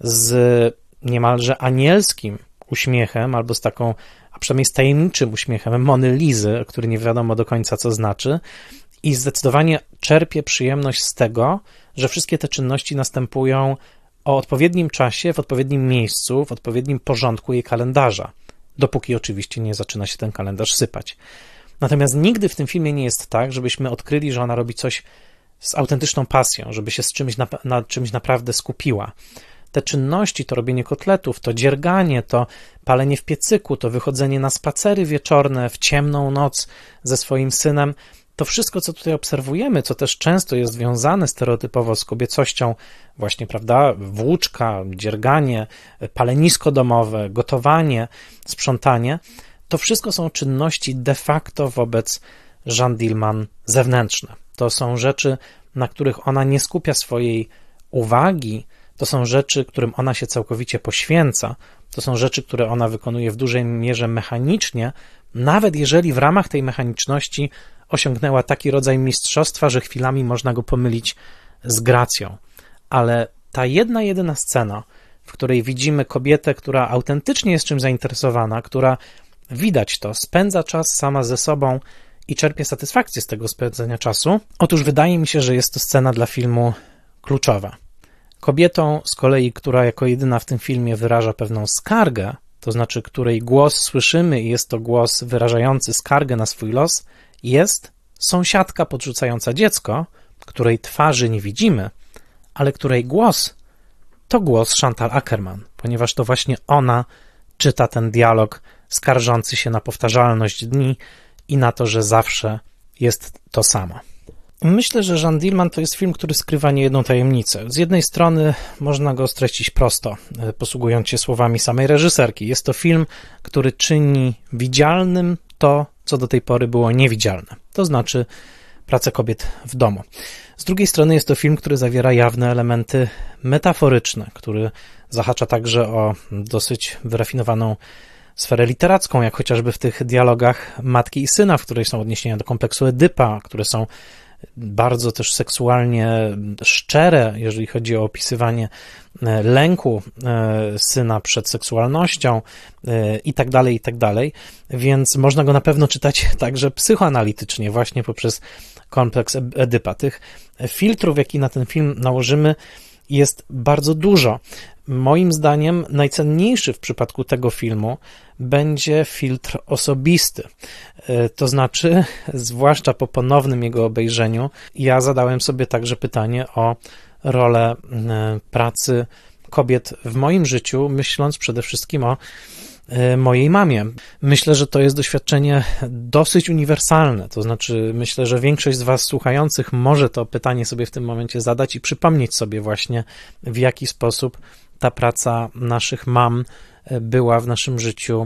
z niemalże anielskim uśmiechem, albo z taką, a przynajmniej z tajemniczym uśmiechem Mony Lizy, który nie wiadomo do końca, co znaczy, i zdecydowanie czerpie przyjemność z tego, że wszystkie te czynności następują o odpowiednim czasie, w odpowiednim miejscu, w odpowiednim porządku jej kalendarza, dopóki oczywiście nie zaczyna się ten kalendarz sypać. Natomiast nigdy w tym filmie nie jest tak, żebyśmy odkryli, że ona robi coś z autentyczną pasją, żeby się z czymś na czymś naprawdę skupiła. Te czynności, to robienie kotletów, to dzierganie, to palenie w piecyku, to wychodzenie na spacery wieczorne w ciemną noc ze swoim synem, to wszystko, co tutaj obserwujemy, co też często jest związane stereotypowo z kobiecością, właśnie, prawda, włóczka, dzierganie, palenisko domowe, gotowanie, sprzątanie, to wszystko są czynności de facto wobec Jeanne Dielman zewnętrzne. To są rzeczy, na których ona nie skupia swojej uwagi, to są rzeczy, którym ona się całkowicie poświęca, to są rzeczy, które ona wykonuje w dużej mierze mechanicznie, nawet jeżeli w ramach tej mechaniczności osiągnęła taki rodzaj mistrzostwa, że chwilami można go pomylić z gracją. Ale ta jedyna scena, w której widzimy kobietę, która autentycznie jest czymś zainteresowana, która, widać to, spędza czas sama ze sobą i czerpie satysfakcję z tego spędzenia czasu, otóż wydaje mi się, że jest to scena dla filmu kluczowa. Kobietą z kolei, która jako jedyna w tym filmie wyraża pewną skargę, to znaczy której głos słyszymy i jest to głos wyrażający skargę na swój los, jest sąsiadka podrzucająca dziecko, której twarzy nie widzimy, ale której głos to głos Chantal Akerman, ponieważ to właśnie ona czyta ten dialog skarżący się na powtarzalność dni i na to, że zawsze jest to samo. Myślę, że Jeanne Dielman to jest film, który skrywa niejedną tajemnicę. Z jednej strony można go streścić prosto, posługując się słowami samej reżyserki. Jest to film, który czyni widzialnym to, co do tej pory było niewidzialne. To znaczy pracę kobiet w domu. Z drugiej strony jest to film, który zawiera jawne elementy metaforyczne, który zahacza także o dosyć wyrafinowaną sferę literacką, jak chociażby w tych dialogach matki i syna, w której są odniesienia do kompleksu Edypa, które są bardzo też seksualnie szczere, jeżeli chodzi o opisywanie lęku syna przed seksualnością i tak dalej, więc można go na pewno czytać także psychoanalitycznie, właśnie poprzez kompleks Edypa. Tych filtrów, jakie na ten film nałożymy, jest bardzo dużo. Moim zdaniem najcenniejszy w przypadku tego filmu będzie filtr osobisty. To znaczy, zwłaszcza po ponownym jego obejrzeniu, ja zadałem sobie także pytanie o rolę pracy kobiet w moim życiu, myśląc przede wszystkim o mojej mamie. Myślę, że to jest doświadczenie dosyć uniwersalne, to znaczy myślę, że większość z Was słuchających może to pytanie sobie w tym momencie zadać i przypomnieć sobie właśnie, w jaki sposób ta praca naszych mam była w naszym życiu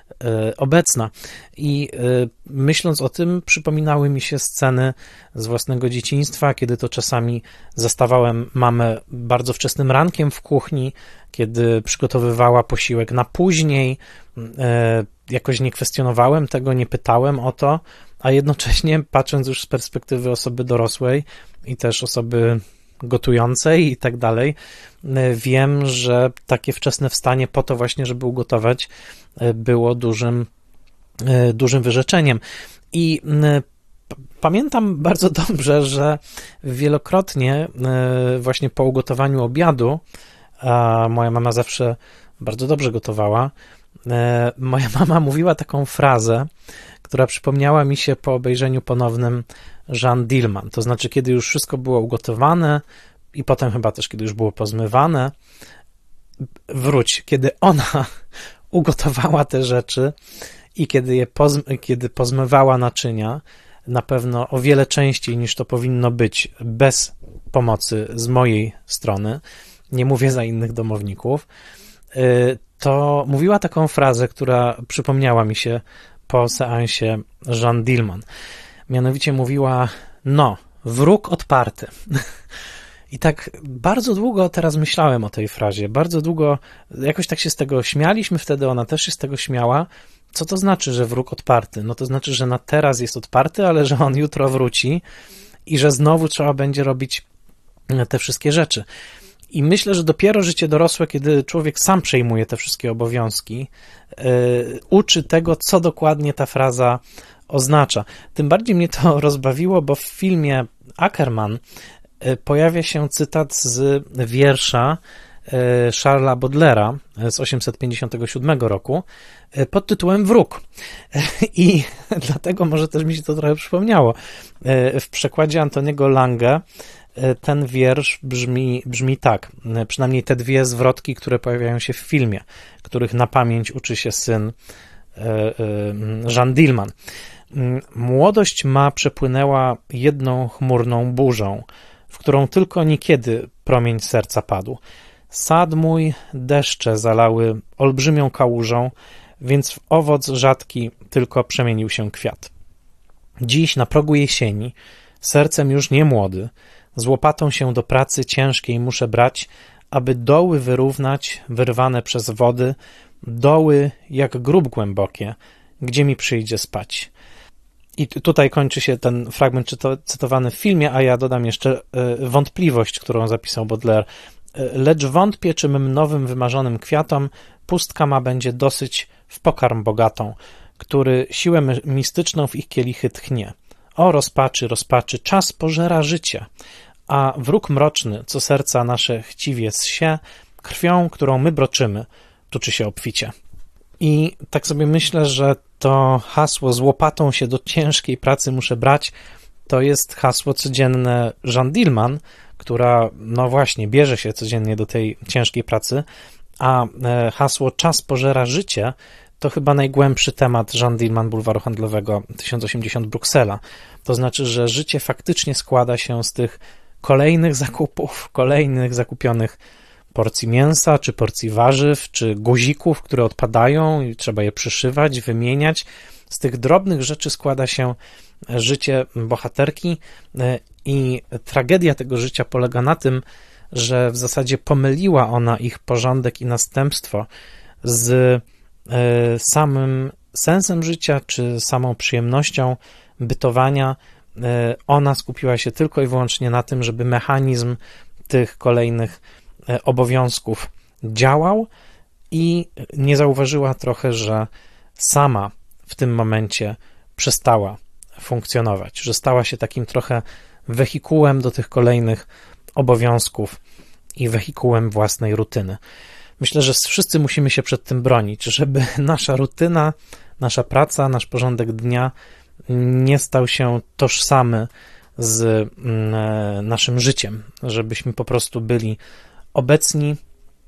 obecna. I myśląc o tym, przypominały mi się sceny z własnego dzieciństwa, kiedy to czasami zastawałem mamę bardzo wczesnym rankiem w kuchni, kiedy przygotowywała posiłek na później, jakoś nie kwestionowałem tego, nie pytałem o to, a jednocześnie patrząc już z perspektywy osoby dorosłej i też osoby gotującej i tak dalej, wiem, że takie wczesne wstanie po to właśnie, żeby ugotować, było dużym wyrzeczeniem. I pamiętam bardzo dobrze, że wielokrotnie właśnie po ugotowaniu obiadu, a moja mama zawsze bardzo dobrze gotowała, moja mama mówiła taką frazę, która przypomniała mi się po obejrzeniu ponownym Jeanne Dielman. To znaczy, kiedy już wszystko było ugotowane i potem chyba też, kiedy już było pozmywane, wróć, kiedy ona ugotowała te rzeczy i kiedy pozmywała naczynia, na pewno o wiele częściej niż to powinno być bez pomocy z mojej strony, nie mówię za innych domowników, to mówiła taką frazę, która przypomniała mi się po seansie Jeanne Dielman. Mianowicie mówiła, no, wróg odparty. I tak bardzo długo teraz myślałem o tej frazie, bardzo długo, jakoś tak się z tego śmialiśmy wtedy, ona też się z tego śmiała. Co to znaczy, że wróg odparty? No to znaczy, że na teraz jest odparty, ale że on jutro wróci i że znowu trzeba będzie robić te wszystkie rzeczy. I myślę, że dopiero życie dorosłe, kiedy człowiek sam przejmuje te wszystkie obowiązki, uczy tego, co dokładnie ta fraza oznacza. Tym bardziej mnie to rozbawiło, bo w filmie Ackerman pojawia się cytat z wiersza Charlesa Baudelaire'a z 857 roku pod tytułem Wróg. I dlatego może też mi się to trochę przypomniało. W przekładzie Antoniego Lange ten wiersz brzmi tak, przynajmniej te dwie zwrotki, które pojawiają się w filmie, których na pamięć uczy się syn Jeanne Dielman. Młodość ma przepłynęła jedną chmurną burzą, w którą tylko niekiedy promień serca padł. Sad mój deszcze zalały olbrzymią kałużą, więc w owoc rzadki tylko przemienił się kwiat. Dziś na progu jesieni, sercem już nie młody, z łopatą się do pracy ciężkiej muszę brać, aby doły wyrównać, wyrwane przez wody, doły jak grób głębokie, gdzie mi przyjdzie spać. I tutaj kończy się ten fragment cytowany w filmie, a ja dodam jeszcze wątpliwość, którą zapisał Baudelaire. Lecz wątpię, czy mym nowym wymarzonym kwiatom pustka ma będzie dosyć w pokarm bogatą, który siłę mistyczną w ich kielichy tchnie. O rozpaczy, rozpaczy, czas pożera życie, a wróg mroczny, co serca nasze chciwie zsie, krwią, którą my broczymy, tuczy się obficie. I tak sobie myślę, że to hasło z łopatą się do ciężkiej pracy muszę brać, to jest hasło codzienne Jeanne Dielman, która, no właśnie, bierze się codziennie do tej ciężkiej pracy, a hasło czas pożera życie to chyba najgłębszy temat Jeanne Dielman Bulwaru Handlowego 1080 Bruksela. To znaczy, że życie faktycznie składa się z tych kolejnych zakupów, kolejnych zakupionych porcji mięsa, czy porcji warzyw, czy guzików, które odpadają i trzeba je przyszywać, wymieniać. Z tych drobnych rzeczy składa się życie bohaterki i tragedia tego życia polega na tym, że w zasadzie pomyliła ona ich porządek i następstwo z samym sensem życia, czy samą przyjemnością bytowania. Ona skupiła się tylko i wyłącznie na tym, żeby mechanizm tych kolejnych obowiązków działał i nie zauważyła trochę, że sama w tym momencie przestała funkcjonować, że stała się takim trochę wehikułem do tych kolejnych obowiązków i wehikułem własnej rutyny. Myślę, że wszyscy musimy się przed tym bronić, żeby nasza rutyna, nasza praca, nasz porządek dnia nie stał się tożsamy z naszym życiem, żebyśmy po prostu byli obecni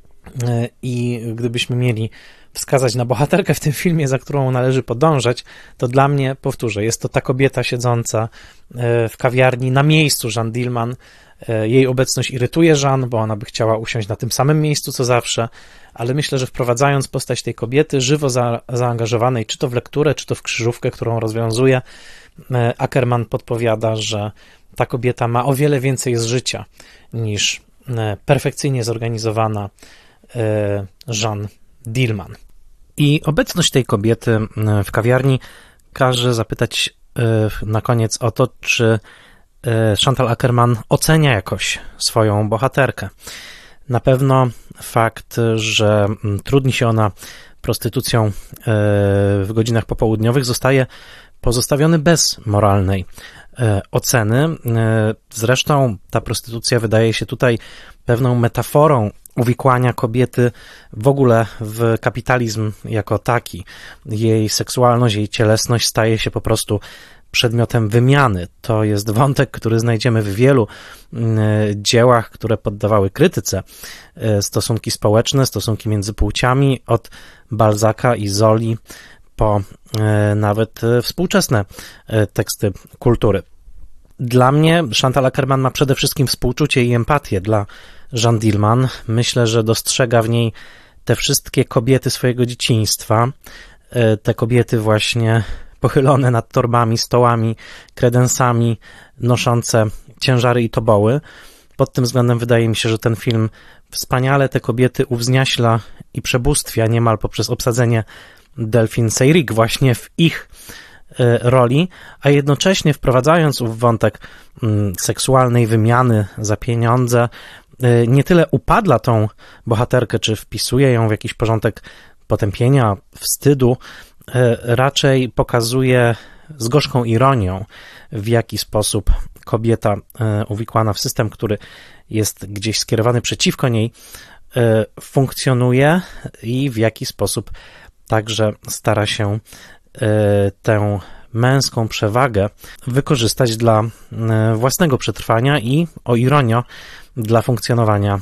i gdybyśmy mieli wskazać na bohaterkę w tym filmie, za którą należy podążać, to dla mnie, powtórzę, jest to ta kobieta siedząca w kawiarni na miejscu Jeanne Dielman. Jej obecność irytuje Jeanne, bo ona by chciała usiąść na tym samym miejscu co zawsze, ale myślę, że wprowadzając postać tej kobiety, żywo zaangażowanej czy to w lekturę, czy to w krzyżówkę, którą rozwiązuje, Ackerman podpowiada, że ta kobieta ma o wiele więcej z życia niż perfekcyjnie zorganizowana Jeanne Dielman. I obecność tej kobiety w kawiarni każe zapytać na koniec o to, czy Chantal Akerman ocenia jakoś swoją bohaterkę. Na pewno fakt, że trudni się ona prostytucją w godzinach popołudniowych, zostaje pozostawiony bez moralnej oceny. Zresztą ta prostytucja wydaje się tutaj pewną metaforą uwikłania kobiety w ogóle w kapitalizm jako taki. Jej seksualność, jej cielesność staje się po prostu przedmiotem wymiany. To jest wątek, który znajdziemy w wielu dziełach, które poddawały krytyce stosunki społeczne, stosunki między płciami, od Balzaca i Zoli po nawet współczesne teksty kultury. Dla mnie Chantal Akerman ma przede wszystkim współczucie i empatię dla Jeanne Dielman. Myślę, że dostrzega w niej te wszystkie kobiety swojego dzieciństwa, te kobiety właśnie pochylone nad torbami, stołami, kredensami, noszące ciężary i toboły. Pod tym względem wydaje mi się, że ten film wspaniale te kobiety uwzniaśla i przebóstwia niemal poprzez obsadzenie Delphine Seyrig właśnie w ich roli, a jednocześnie wprowadzając ów wątek seksualnej wymiany za pieniądze, nie tyle upadla tą bohaterkę, czy wpisuje ją w jakiś porządek potępienia, wstydu, raczej pokazuje z gorzką ironią, w jaki sposób kobieta uwikłana w system, który jest gdzieś skierowany przeciwko niej, funkcjonuje i w jaki sposób także stara się tę męską przewagę wykorzystać dla własnego przetrwania i, o ironio, dla funkcjonowania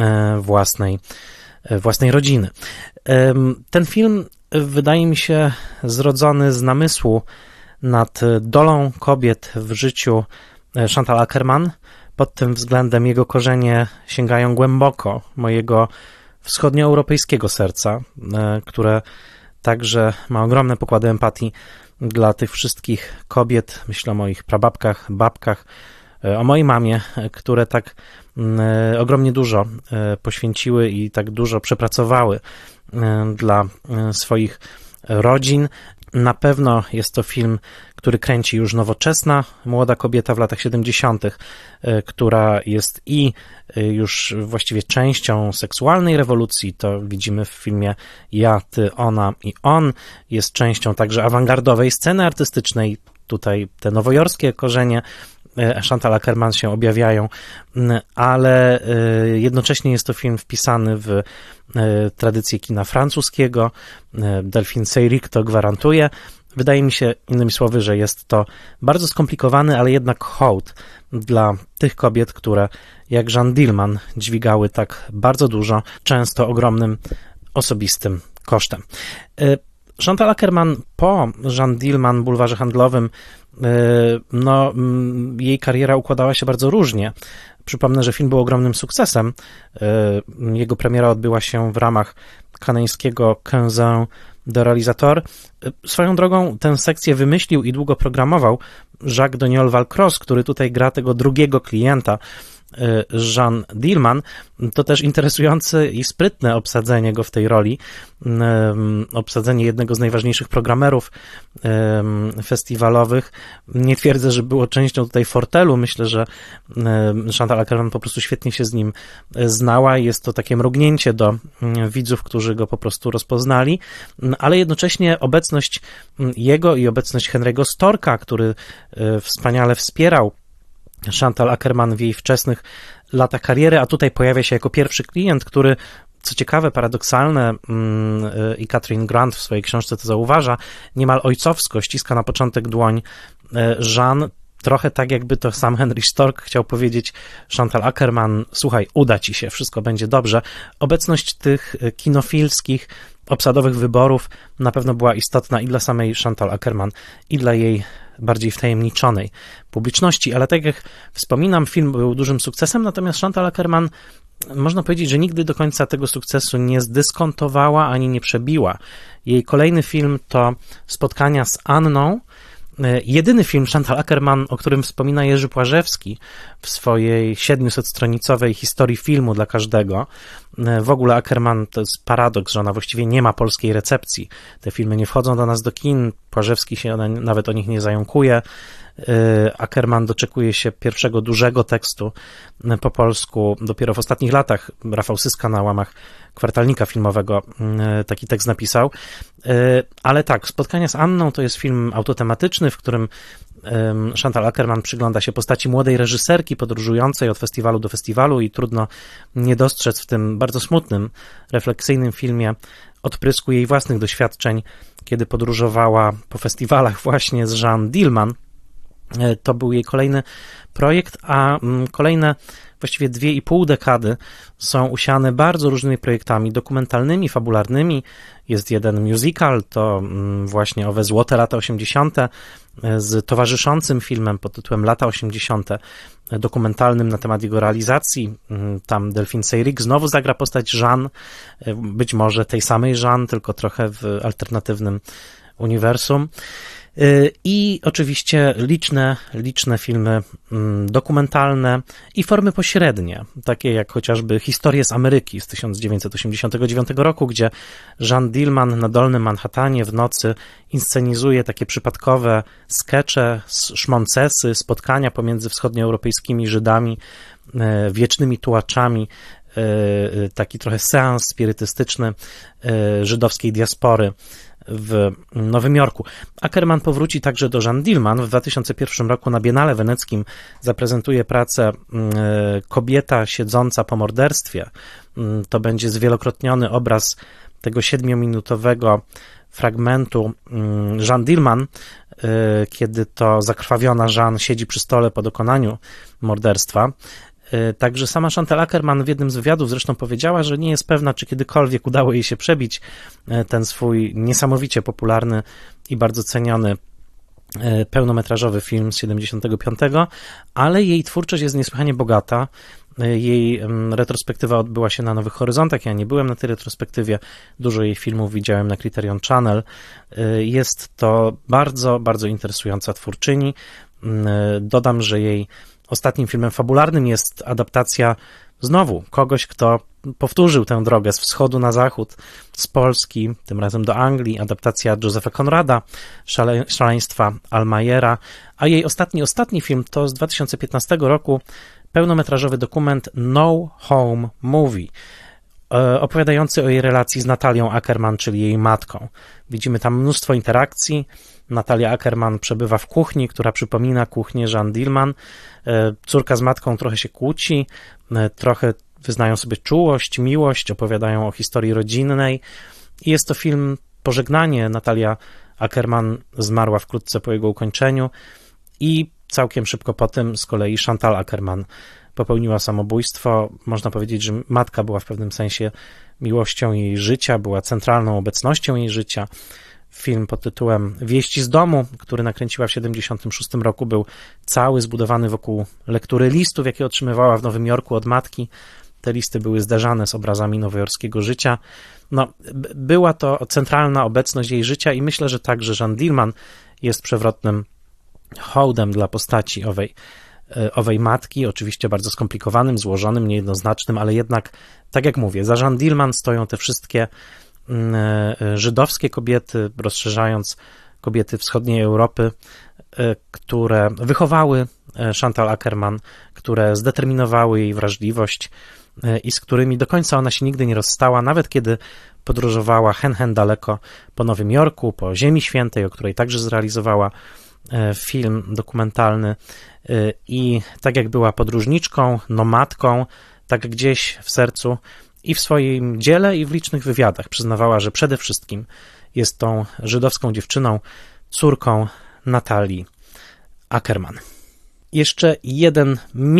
własnej rodziny. Ten film wydaje mi się zrodzony z namysłu nad dolą kobiet w życiu Chantal Akerman. Pod tym względem jego korzenie sięgają głęboko mojego wschodnioeuropejskiego serca, które także ma ogromne pokłady empatii dla tych wszystkich kobiet, myślę o moich prababkach, babkach, o mojej mamie, które tak ogromnie dużo poświęciły i tak dużo przepracowały dla swoich rodzin. Na pewno jest to film, który kręci już nowoczesna młoda kobieta w latach 70., która jest i już właściwie częścią seksualnej rewolucji, to widzimy w filmie Ja, Ty, Ona i On, jest częścią także awangardowej sceny artystycznej, tutaj te nowojorskie korzenie Chantal Akerman się objawiają, ale jednocześnie jest to film wpisany w tradycję kina francuskiego. Delphine Seyrig to gwarantuje. Wydaje mi się, innymi słowy, że jest to bardzo skomplikowany, ale jednak hołd dla tych kobiet, które jak Jeanne Dielman dźwigały tak bardzo dużo, często ogromnym osobistym kosztem. Chantal Akerman po Jeanne Dielman, Bulwarze Handlowym, jej kariera układała się bardzo różnie. Przypomnę, że film był ogromnym sukcesem. Jego premiera odbyła się w ramach kanańskiego Quinze de Realisator. Swoją drogą tę sekcję wymyślił i długo programował Jacques Doniol-Valcroze, który tutaj gra tego drugiego klienta Jeanne Dielman. To też interesujące i sprytne obsadzenie go w tej roli. Obsadzenie jednego z najważniejszych programerów festiwalowych. Nie twierdzę, że było częścią tutaj fortelu. Myślę, że Chantal Akerman po prostu świetnie się z nim znała. Jest to takie mrugnięcie do widzów, którzy go po prostu rozpoznali, ale jednocześnie obecność jego i obecność Henry'ego Storka, który wspaniale wspierał Chantal Akerman w jej wczesnych latach kariery, a tutaj pojawia się jako pierwszy klient, który, co ciekawe, paradoksalne, i Catherine Grant w swojej książce to zauważa, niemal ojcowsko ściska na początek dłoń Jeanne, trochę tak jakby to sam Henry Stork chciał powiedzieć Chantal Akerman: słuchaj, uda ci się, wszystko będzie dobrze. Obecność tych kinofilskich, obsadowych wyborów na pewno była istotna i dla samej Chantal Akerman, i dla jej bardziej wtajemniczonej publiczności, ale tak jak wspominam, film był dużym sukcesem, natomiast Chantal Akerman, można powiedzieć, że nigdy do końca tego sukcesu nie zdyskontowała ani nie przebiła. Jej kolejny film to Spotkania z Anną, jedyny film Chantal Akerman, o którym wspomina Jerzy Płażewski w swojej 700-stronicowej historii filmu dla każdego. W ogóle Akerman to jest paradoks, że ona właściwie nie ma polskiej recepcji. Te filmy nie wchodzą do nas do kin, Płażewski się nawet o nich nie zająkuje. Akerman doczekuje się pierwszego dużego tekstu po polsku dopiero w ostatnich latach. Rafał Syska na łamach Kwartalnika Filmowego taki tekst napisał. Ale tak, Spotkania z Anną to jest film autotematyczny, w którym Chantal Akerman przygląda się postaci młodej reżyserki podróżującej od festiwalu do festiwalu i trudno nie dostrzec w tym bardzo smutnym, refleksyjnym filmie odprysku jej własnych doświadczeń, kiedy podróżowała po festiwalach właśnie z Jeanne Dielman. To był jej kolejny projekt, a kolejne właściwie 2,5 dekady są usiane bardzo różnymi projektami dokumentalnymi, fabularnymi. Jest jeden musical, to właśnie owe złote lata 80. z towarzyszącym filmem pod tytułem Lata 80. dokumentalnym na temat jego realizacji. Tam Delphine Seyrig znowu zagra postać Jeanne, być może tej samej Jeanne, tylko trochę w alternatywnym uniwersum. I oczywiście liczne filmy dokumentalne i formy pośrednie, takie jak chociażby Historie z Ameryki z 1989 roku, gdzie Jeanne Dielman na Dolnym Manhattanie w nocy inscenizuje takie przypadkowe skecze, szmoncesy, spotkania pomiędzy wschodnioeuropejskimi Żydami, wiecznymi tułaczami, taki trochę seans spirytystyczny żydowskiej diaspory w Nowym Jorku. Ackerman powróci także do Jeanne Dielman. W 2001 roku na Biennale Weneckim zaprezentuje pracę Kobieta siedząca po morderstwie. To będzie zwielokrotniony obraz tego 7-minutowego fragmentu Jeanne Dielman, kiedy to zakrwawiona Jeanne siedzi przy stole po dokonaniu morderstwa. Także sama Chantal Akerman w jednym z wywiadów zresztą powiedziała, że nie jest pewna, czy kiedykolwiek udało jej się przebić ten swój niesamowicie popularny i bardzo ceniony pełnometrażowy film z 75, ale jej twórczość jest niesłychanie bogata. Jej retrospektywa odbyła się na Nowych Horyzontach, ja nie byłem na tej retrospektywie, dużo jej filmów widziałem na Criterion Channel. Jest to bardzo, bardzo interesująca twórczyni. Dodam, że jej ostatnim filmem fabularnym jest adaptacja znowu kogoś, kto powtórzył tę drogę z wschodu na zachód, z Polski, tym razem do Anglii, adaptacja Josepha Conrada, Szaleństwa Almayera, a jej ostatni film to z 2015 roku pełnometrażowy dokument No Home Movie, opowiadający o jej relacji z Natalią Ackerman, czyli jej matką. Widzimy tam mnóstwo interakcji. Natalia Ackerman przebywa w kuchni, która przypomina kuchnię Jeanne Dielman. Córka z matką trochę się kłóci, trochę wyznają sobie czułość, miłość, opowiadają o historii rodzinnej. I jest to film pożegnanie. Natalia Ackerman zmarła wkrótce po jego ukończeniu i całkiem szybko po tym z kolei Chantal Akerman popełniła samobójstwo. Można powiedzieć, że matka była w pewnym sensie miłością jej życia, była centralną obecnością jej życia. Film pod tytułem Wieści z domu, który nakręciła w 1976 roku, był cały zbudowany wokół lektury listów, jakie otrzymywała w Nowym Jorku od matki. Te listy były zderzane z obrazami nowojorskiego życia. No, była to centralna obecność jej życia i myślę, że także Jeanne Dielman jest przewrotnym hołdem dla postaci owej matki, oczywiście bardzo skomplikowanym, złożonym, niejednoznacznym, ale jednak, tak jak mówię, za Jeanne Dielman stoją te wszystkie żydowskie kobiety, rozszerzając kobiety wschodniej Europy, które wychowały Chantal Akerman, które zdeterminowały jej wrażliwość i z którymi do końca ona się nigdy nie rozstała, nawet kiedy podróżowała hen daleko po Nowym Jorku, po Ziemi Świętej, o której także zrealizowała film dokumentalny i tak jak była podróżniczką, nomadką, tak gdzieś w sercu i w swoim dziele i w licznych wywiadach przyznawała, że przede wszystkim jest tą żydowską dziewczyną, córką Natalii Akerman. Jeszcze jeden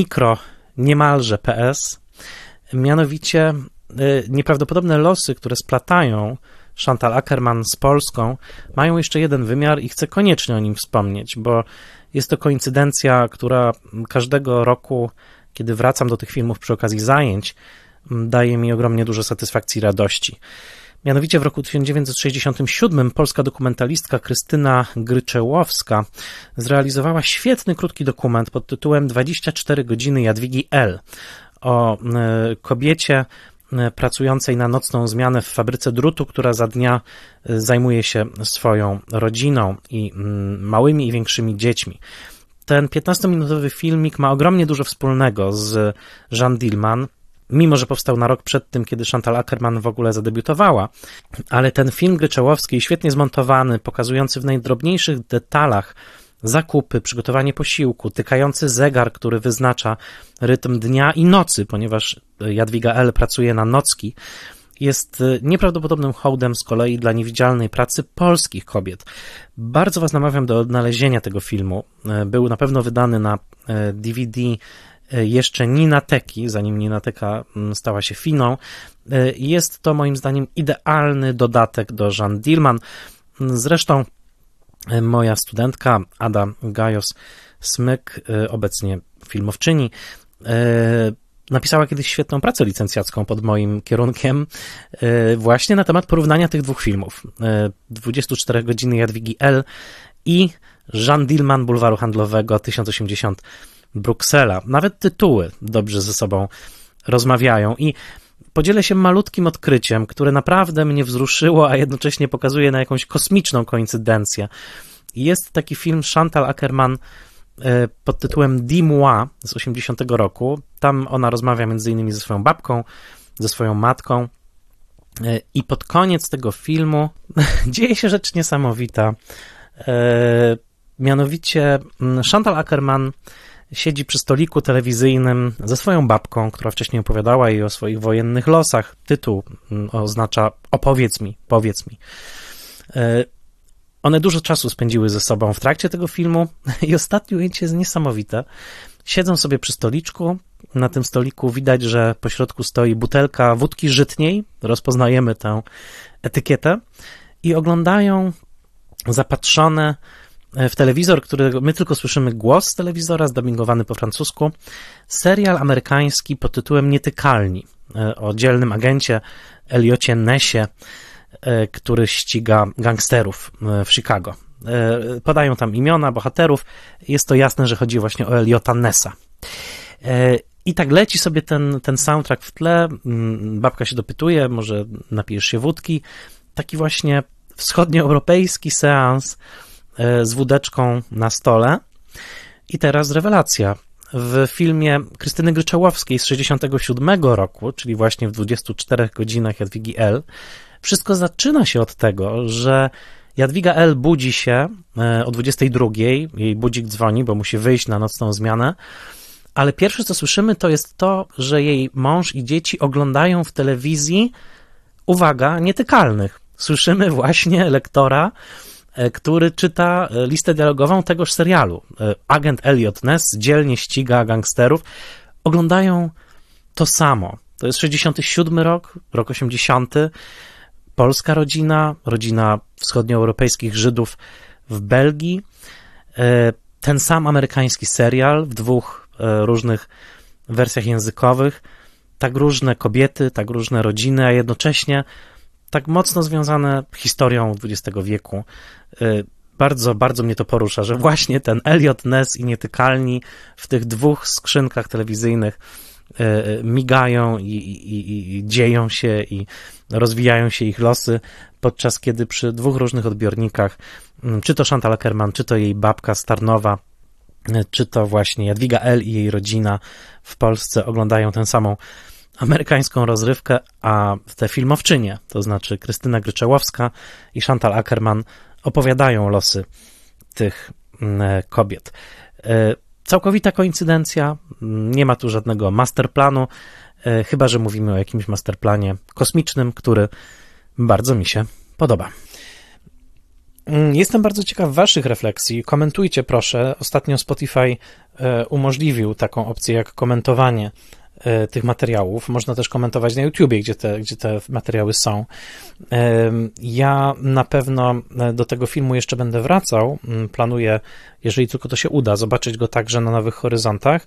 niemalże PS, mianowicie nieprawdopodobne losy, które splatają Chantal Akerman z Polską, mają jeszcze jeden wymiar i chcę koniecznie o nim wspomnieć, bo jest to koincydencja, która każdego roku, kiedy wracam do tych filmów przy okazji zajęć, daje mi ogromnie dużo satysfakcji i radości. Mianowicie w roku 1967 polska dokumentalistka Krystyna Gryczełowska zrealizowała świetny, krótki dokument pod tytułem 24 godziny Jadwigi L. o kobiecie pracującej na nocną zmianę w fabryce drutu, która za dnia zajmuje się swoją rodziną i małymi i większymi dziećmi. Ten 15-minutowy filmik ma ogromnie dużo wspólnego z Jeanne Dielman, mimo że powstał na rok przed tym, kiedy Chantal Akerman w ogóle zadebiutowała, ale ten film gryczełowski, świetnie zmontowany, pokazujący w najdrobniejszych detalach zakupy, przygotowanie posiłku, tykający zegar, który wyznacza rytm dnia i nocy, ponieważ Jadwiga L. pracuje na nocki, jest nieprawdopodobnym hołdem z kolei dla niewidzialnej pracy polskich kobiet. Bardzo Was namawiam do odnalezienia tego filmu. Był na pewno wydany na DVD jeszcze Ninateki, zanim Ninateka stała się Finą. Jest to moim zdaniem idealny dodatek do Jeanne Dielman. Zresztą moja studentka Ada Gajos-Smyk, obecnie filmowczyni, napisała kiedyś świetną pracę licencjacką pod moim kierunkiem właśnie na temat porównania tych dwóch filmów. 24 godziny Jadwigi L. i Jeanne Dielman Bulwaru Handlowego 1080 Bruksela. Nawet tytuły dobrze ze sobą rozmawiają i podzielę się malutkim odkryciem, które naprawdę mnie wzruszyło, a jednocześnie pokazuje na jakąś kosmiczną koincydencję. Jest taki film Chantal Akerman pod tytułem Dis-moi z 80 roku. Tam ona rozmawia między innymi ze swoją babką, ze swoją matką i pod koniec tego filmu dzieje się rzecz niesamowita. Mianowicie Chantal Akerman siedzi przy stoliku telewizyjnym ze swoją babką, która wcześniej opowiadała jej o swoich wojennych losach. Tytuł oznacza opowiedz mi, powiedz mi. One dużo czasu spędziły ze sobą w trakcie tego filmu i ostatnie ujęcie jest niesamowite. Siedzą sobie przy stoliczku, na tym stoliku widać, że po środku stoi butelka wódki żytniej, rozpoznajemy tę etykietę i oglądają zapatrzone w telewizor, którego my tylko słyszymy głos z telewizora, zdubbingowany po francusku, serial amerykański pod tytułem Nietykalni, o dzielnym agencie Elliocie Nessie, który ściga gangsterów w Chicago. Podają tam imiona bohaterów. Jest to jasne, że chodzi właśnie o Elliota Nessa. I tak leci sobie ten soundtrack w tle. Babka się dopytuje, może napijesz się wódki. Taki właśnie wschodnioeuropejski seans z wódeczką na stole. I teraz rewelacja. W filmie Krystyny Gryczałowskiej z 1967 roku, czyli właśnie w 24 godzinach Jadwigi L., wszystko zaczyna się od tego, że Jadwiga L. budzi się o 22, jej budzik dzwoni, bo musi wyjść na nocną zmianę, ale pierwsze, co słyszymy, to jest to, że jej mąż i dzieci oglądają w telewizji, uwaga, Nietykalnych. Słyszymy właśnie lektora, który czyta listę dialogową tegoż serialu. Agent Elliot Ness dzielnie ściga gangsterów. Oglądają to samo. To jest 67 rok, rok 80. Polska rodzina wschodnioeuropejskich Żydów w Belgii. Ten sam amerykański serial w dwóch różnych wersjach językowych. Tak różne kobiety, tak różne rodziny, a jednocześnie tak mocno związane historią XX wieku. Bardzo, bardzo mnie to porusza, że właśnie ten Elliot Ness i Nietykalni w tych dwóch skrzynkach telewizyjnych migają i dzieją się i rozwijają się ich losy, podczas kiedy przy dwóch różnych odbiornikach, czy to Chantal Akerman, czy to jej babka z Tarnowa, czy to właśnie Jadwiga L. i jej rodzina w Polsce oglądają tę samą amerykańską rozrywkę, a te filmowczynie, to znaczy Krystyna Gryczałowska i Chantal Akerman, opowiadają losy tych kobiet. Całkowita koincydencja, nie ma tu żadnego masterplanu, chyba że mówimy o jakimś masterplanie kosmicznym, który bardzo mi się podoba. Jestem bardzo ciekaw waszych refleksji. Komentujcie proszę. Ostatnio Spotify umożliwił taką opcję jak komentowanie tych materiałów. Można też komentować na YouTubie, gdzie te materiały są. Ja na pewno do tego filmu jeszcze będę wracał. Planuję, jeżeli tylko to się uda, zobaczyć go także na Nowych Horyzontach.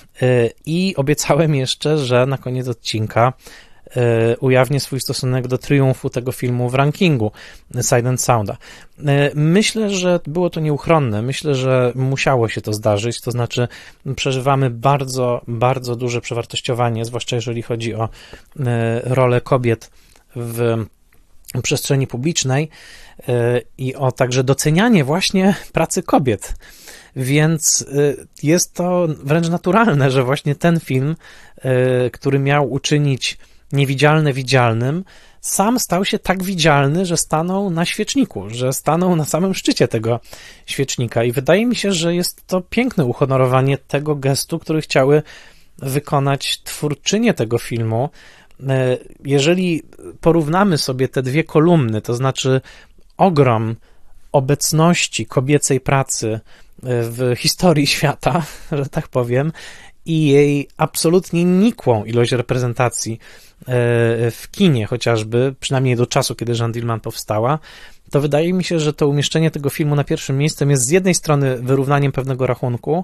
I obiecałem jeszcze, że na koniec odcinka ujawnię swój stosunek do triumfu tego filmu w rankingu Sight and Sounda. Myślę, że było to nieuchronne. Myślę, że musiało się to zdarzyć. To znaczy przeżywamy bardzo, bardzo duże przewartościowanie, zwłaszcza jeżeli chodzi o rolę kobiet w przestrzeni publicznej i o także docenianie właśnie pracy kobiet. Więc jest to wręcz naturalne, że właśnie ten film, który miał uczynić niewidzialne widzialnym, sam stał się tak widzialny, że stanął na świeczniku, że stanął na samym szczycie tego świecznika i wydaje mi się, że jest to piękne uhonorowanie tego gestu, który chciały wykonać twórczynie tego filmu. Jeżeli porównamy sobie te dwie kolumny, to znaczy ogrom obecności kobiecej pracy w historii świata, że tak powiem, i jej absolutnie nikłą ilość reprezentacji w kinie chociażby, przynajmniej do czasu, kiedy Jeanne Dielman powstała, to wydaje mi się, że to umieszczenie tego filmu na pierwszym miejscu jest z jednej strony wyrównaniem pewnego rachunku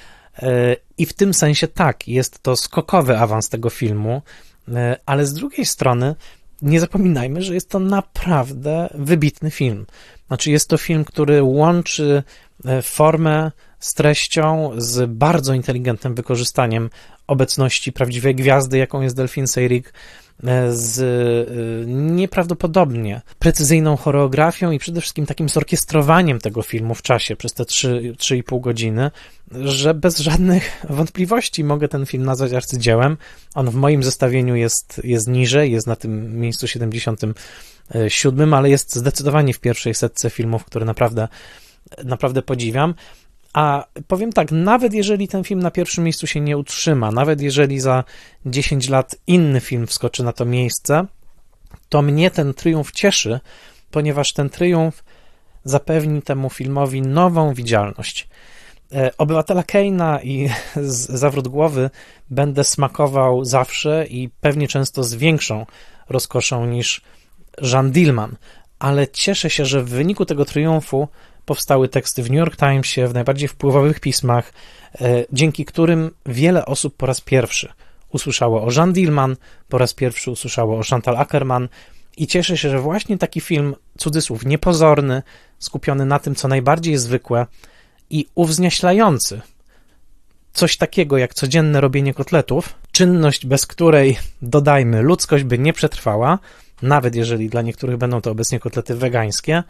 i w tym sensie tak, jest to skokowy awans tego filmu, ale z drugiej strony nie zapominajmy, że jest to naprawdę wybitny film. Znaczy jest to film, który łączy formę z treścią, z bardzo inteligentnym wykorzystaniem obecności prawdziwej gwiazdy, jaką jest Delphine Seyrig, z nieprawdopodobnie precyzyjną choreografią i przede wszystkim takim zorkiestrowaniem tego filmu w czasie przez te 3,5 godziny, że bez żadnych wątpliwości mogę ten film nazwać arcydziełem. On w moim zestawieniu jest niżej, jest na tym miejscu 77, ale jest zdecydowanie w pierwszej setce filmów, które naprawdę podziwiam. A powiem tak, nawet jeżeli ten film na pierwszym miejscu się nie utrzyma, nawet jeżeli za 10 lat inny film wskoczy na to miejsce, to mnie ten triumf cieszy, ponieważ ten triumf zapewni temu filmowi nową widzialność. Obywatela Kane'a i Zawrót głowy będę smakował zawsze i pewnie często z większą rozkoszą niż Jeanne Dielman, ale cieszę się, że w wyniku tego triumfu powstały teksty w New York Timesie, w najbardziej wpływowych pismach, dzięki którym wiele osób po raz pierwszy usłyszało o Jeanne Dielman, po raz pierwszy usłyszało o Chantal Akerman i cieszę się, że właśnie taki film, cudzysłów, niepozorny, skupiony na tym, co najbardziej zwykłe i uwznieślający coś takiego jak codzienne robienie kotletów, czynność, bez której, dodajmy, ludzkość by nie przetrwała, nawet jeżeli dla niektórych będą to obecnie kotlety wegańskie.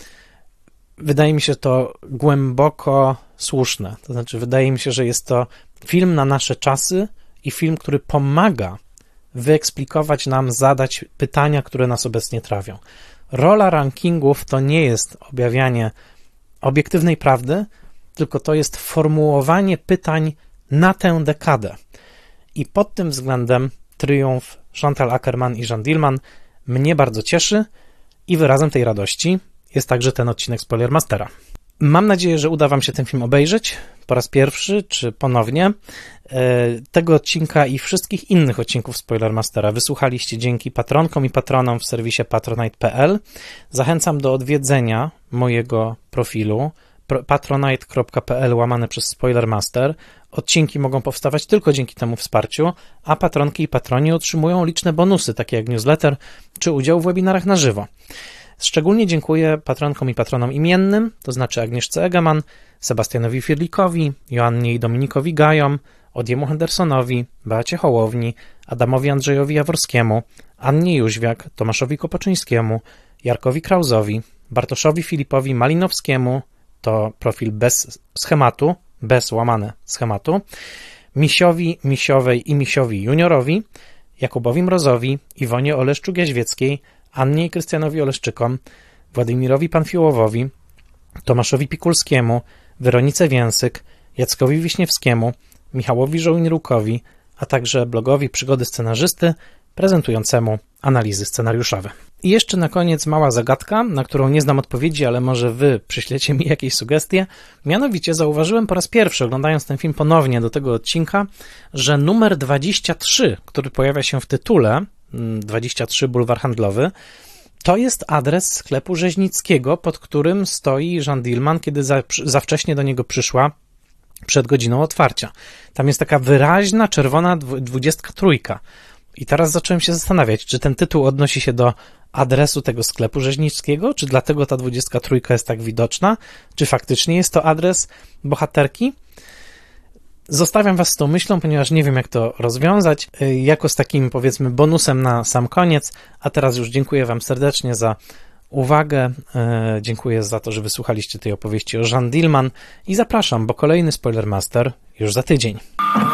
Wydaje mi się to głęboko słuszne. To znaczy, wydaje mi się, że jest to film na nasze czasy i film, który pomaga wyeksplikować nam, zadać pytania, które nas obecnie trawią. Rola rankingów to nie jest objawianie obiektywnej prawdy, tylko to jest formułowanie pytań na tę dekadę. I pod tym względem triumf Chantal Akerman i Jeanne Dielman mnie bardzo cieszy i wyrazem tej radości jest także ten odcinek Spoilermastera. Mam nadzieję, że uda wam się ten film obejrzeć po raz pierwszy, czy ponownie. Tego odcinka i wszystkich innych odcinków Spoilermastera wysłuchaliście dzięki patronkom i patronom w serwisie patronite.pl. Zachęcam do odwiedzenia mojego profilu patronite.pl/Spoilermaster. Odcinki mogą powstawać tylko dzięki temu wsparciu, a patronki i patroni otrzymują liczne bonusy, takie jak newsletter czy udział w webinarach na żywo. Szczególnie dziękuję patronkom i patronom imiennym, to znaczy Agnieszce Egeman, Sebastianowi Firlikowi, Joannie i Dominikowi Gajom, Odiemu Hendersonowi, Beacie Hołowni, Adamowi Andrzejowi Jaworskiemu, Annie Jóźwiak, Tomaszowi Kopoczyńskiemu, Jarkowi Krauzowi, Bartoszowi Filipowi Malinowskiemu, to profil bez schematu, bez łamane schematu, Misiowi, Misiowej i Misiowi Juniorowi, Jakubowi Mrozowi, Iwonie Oleszczuk-Jaźwieckiej, Annie i Krystianowi Oleszczykom, Władimirowi Panfiłowowi, Tomaszowi Pikulskiemu, Weronice Więsyk, Jackowi Wiśniewskiemu, Michałowi Żołnirukowi, a także blogowi Przygody Scenarzysty prezentującemu analizy scenariuszowe. I jeszcze na koniec mała zagadka, na którą nie znam odpowiedzi, ale może wy przyślecie mi jakieś sugestie. Mianowicie zauważyłem po raz pierwszy, oglądając ten film ponownie do tego odcinka, że numer 23, który pojawia się w tytule, 23 Bulwar Handlowy, to jest adres sklepu rzeźnickiego, pod którym stoi Jeanne Dielman, kiedy za wcześnie do niego przyszła przed godziną otwarcia. Tam jest taka wyraźna, czerwona 23. I teraz zacząłem się zastanawiać, czy ten tytuł odnosi się do adresu tego sklepu rzeźnickiego, czy dlatego ta 23 jest tak widoczna, czy faktycznie jest to adres bohaterki. Zostawiam was z tą myślą, ponieważ nie wiem, jak to rozwiązać, jako z takim, powiedzmy, bonusem na sam koniec, a teraz już dziękuję wam serdecznie za uwagę, dziękuję za to, że wysłuchaliście tej opowieści o Jeanne Dielman i zapraszam, bo kolejny Spoilermaster już za tydzień.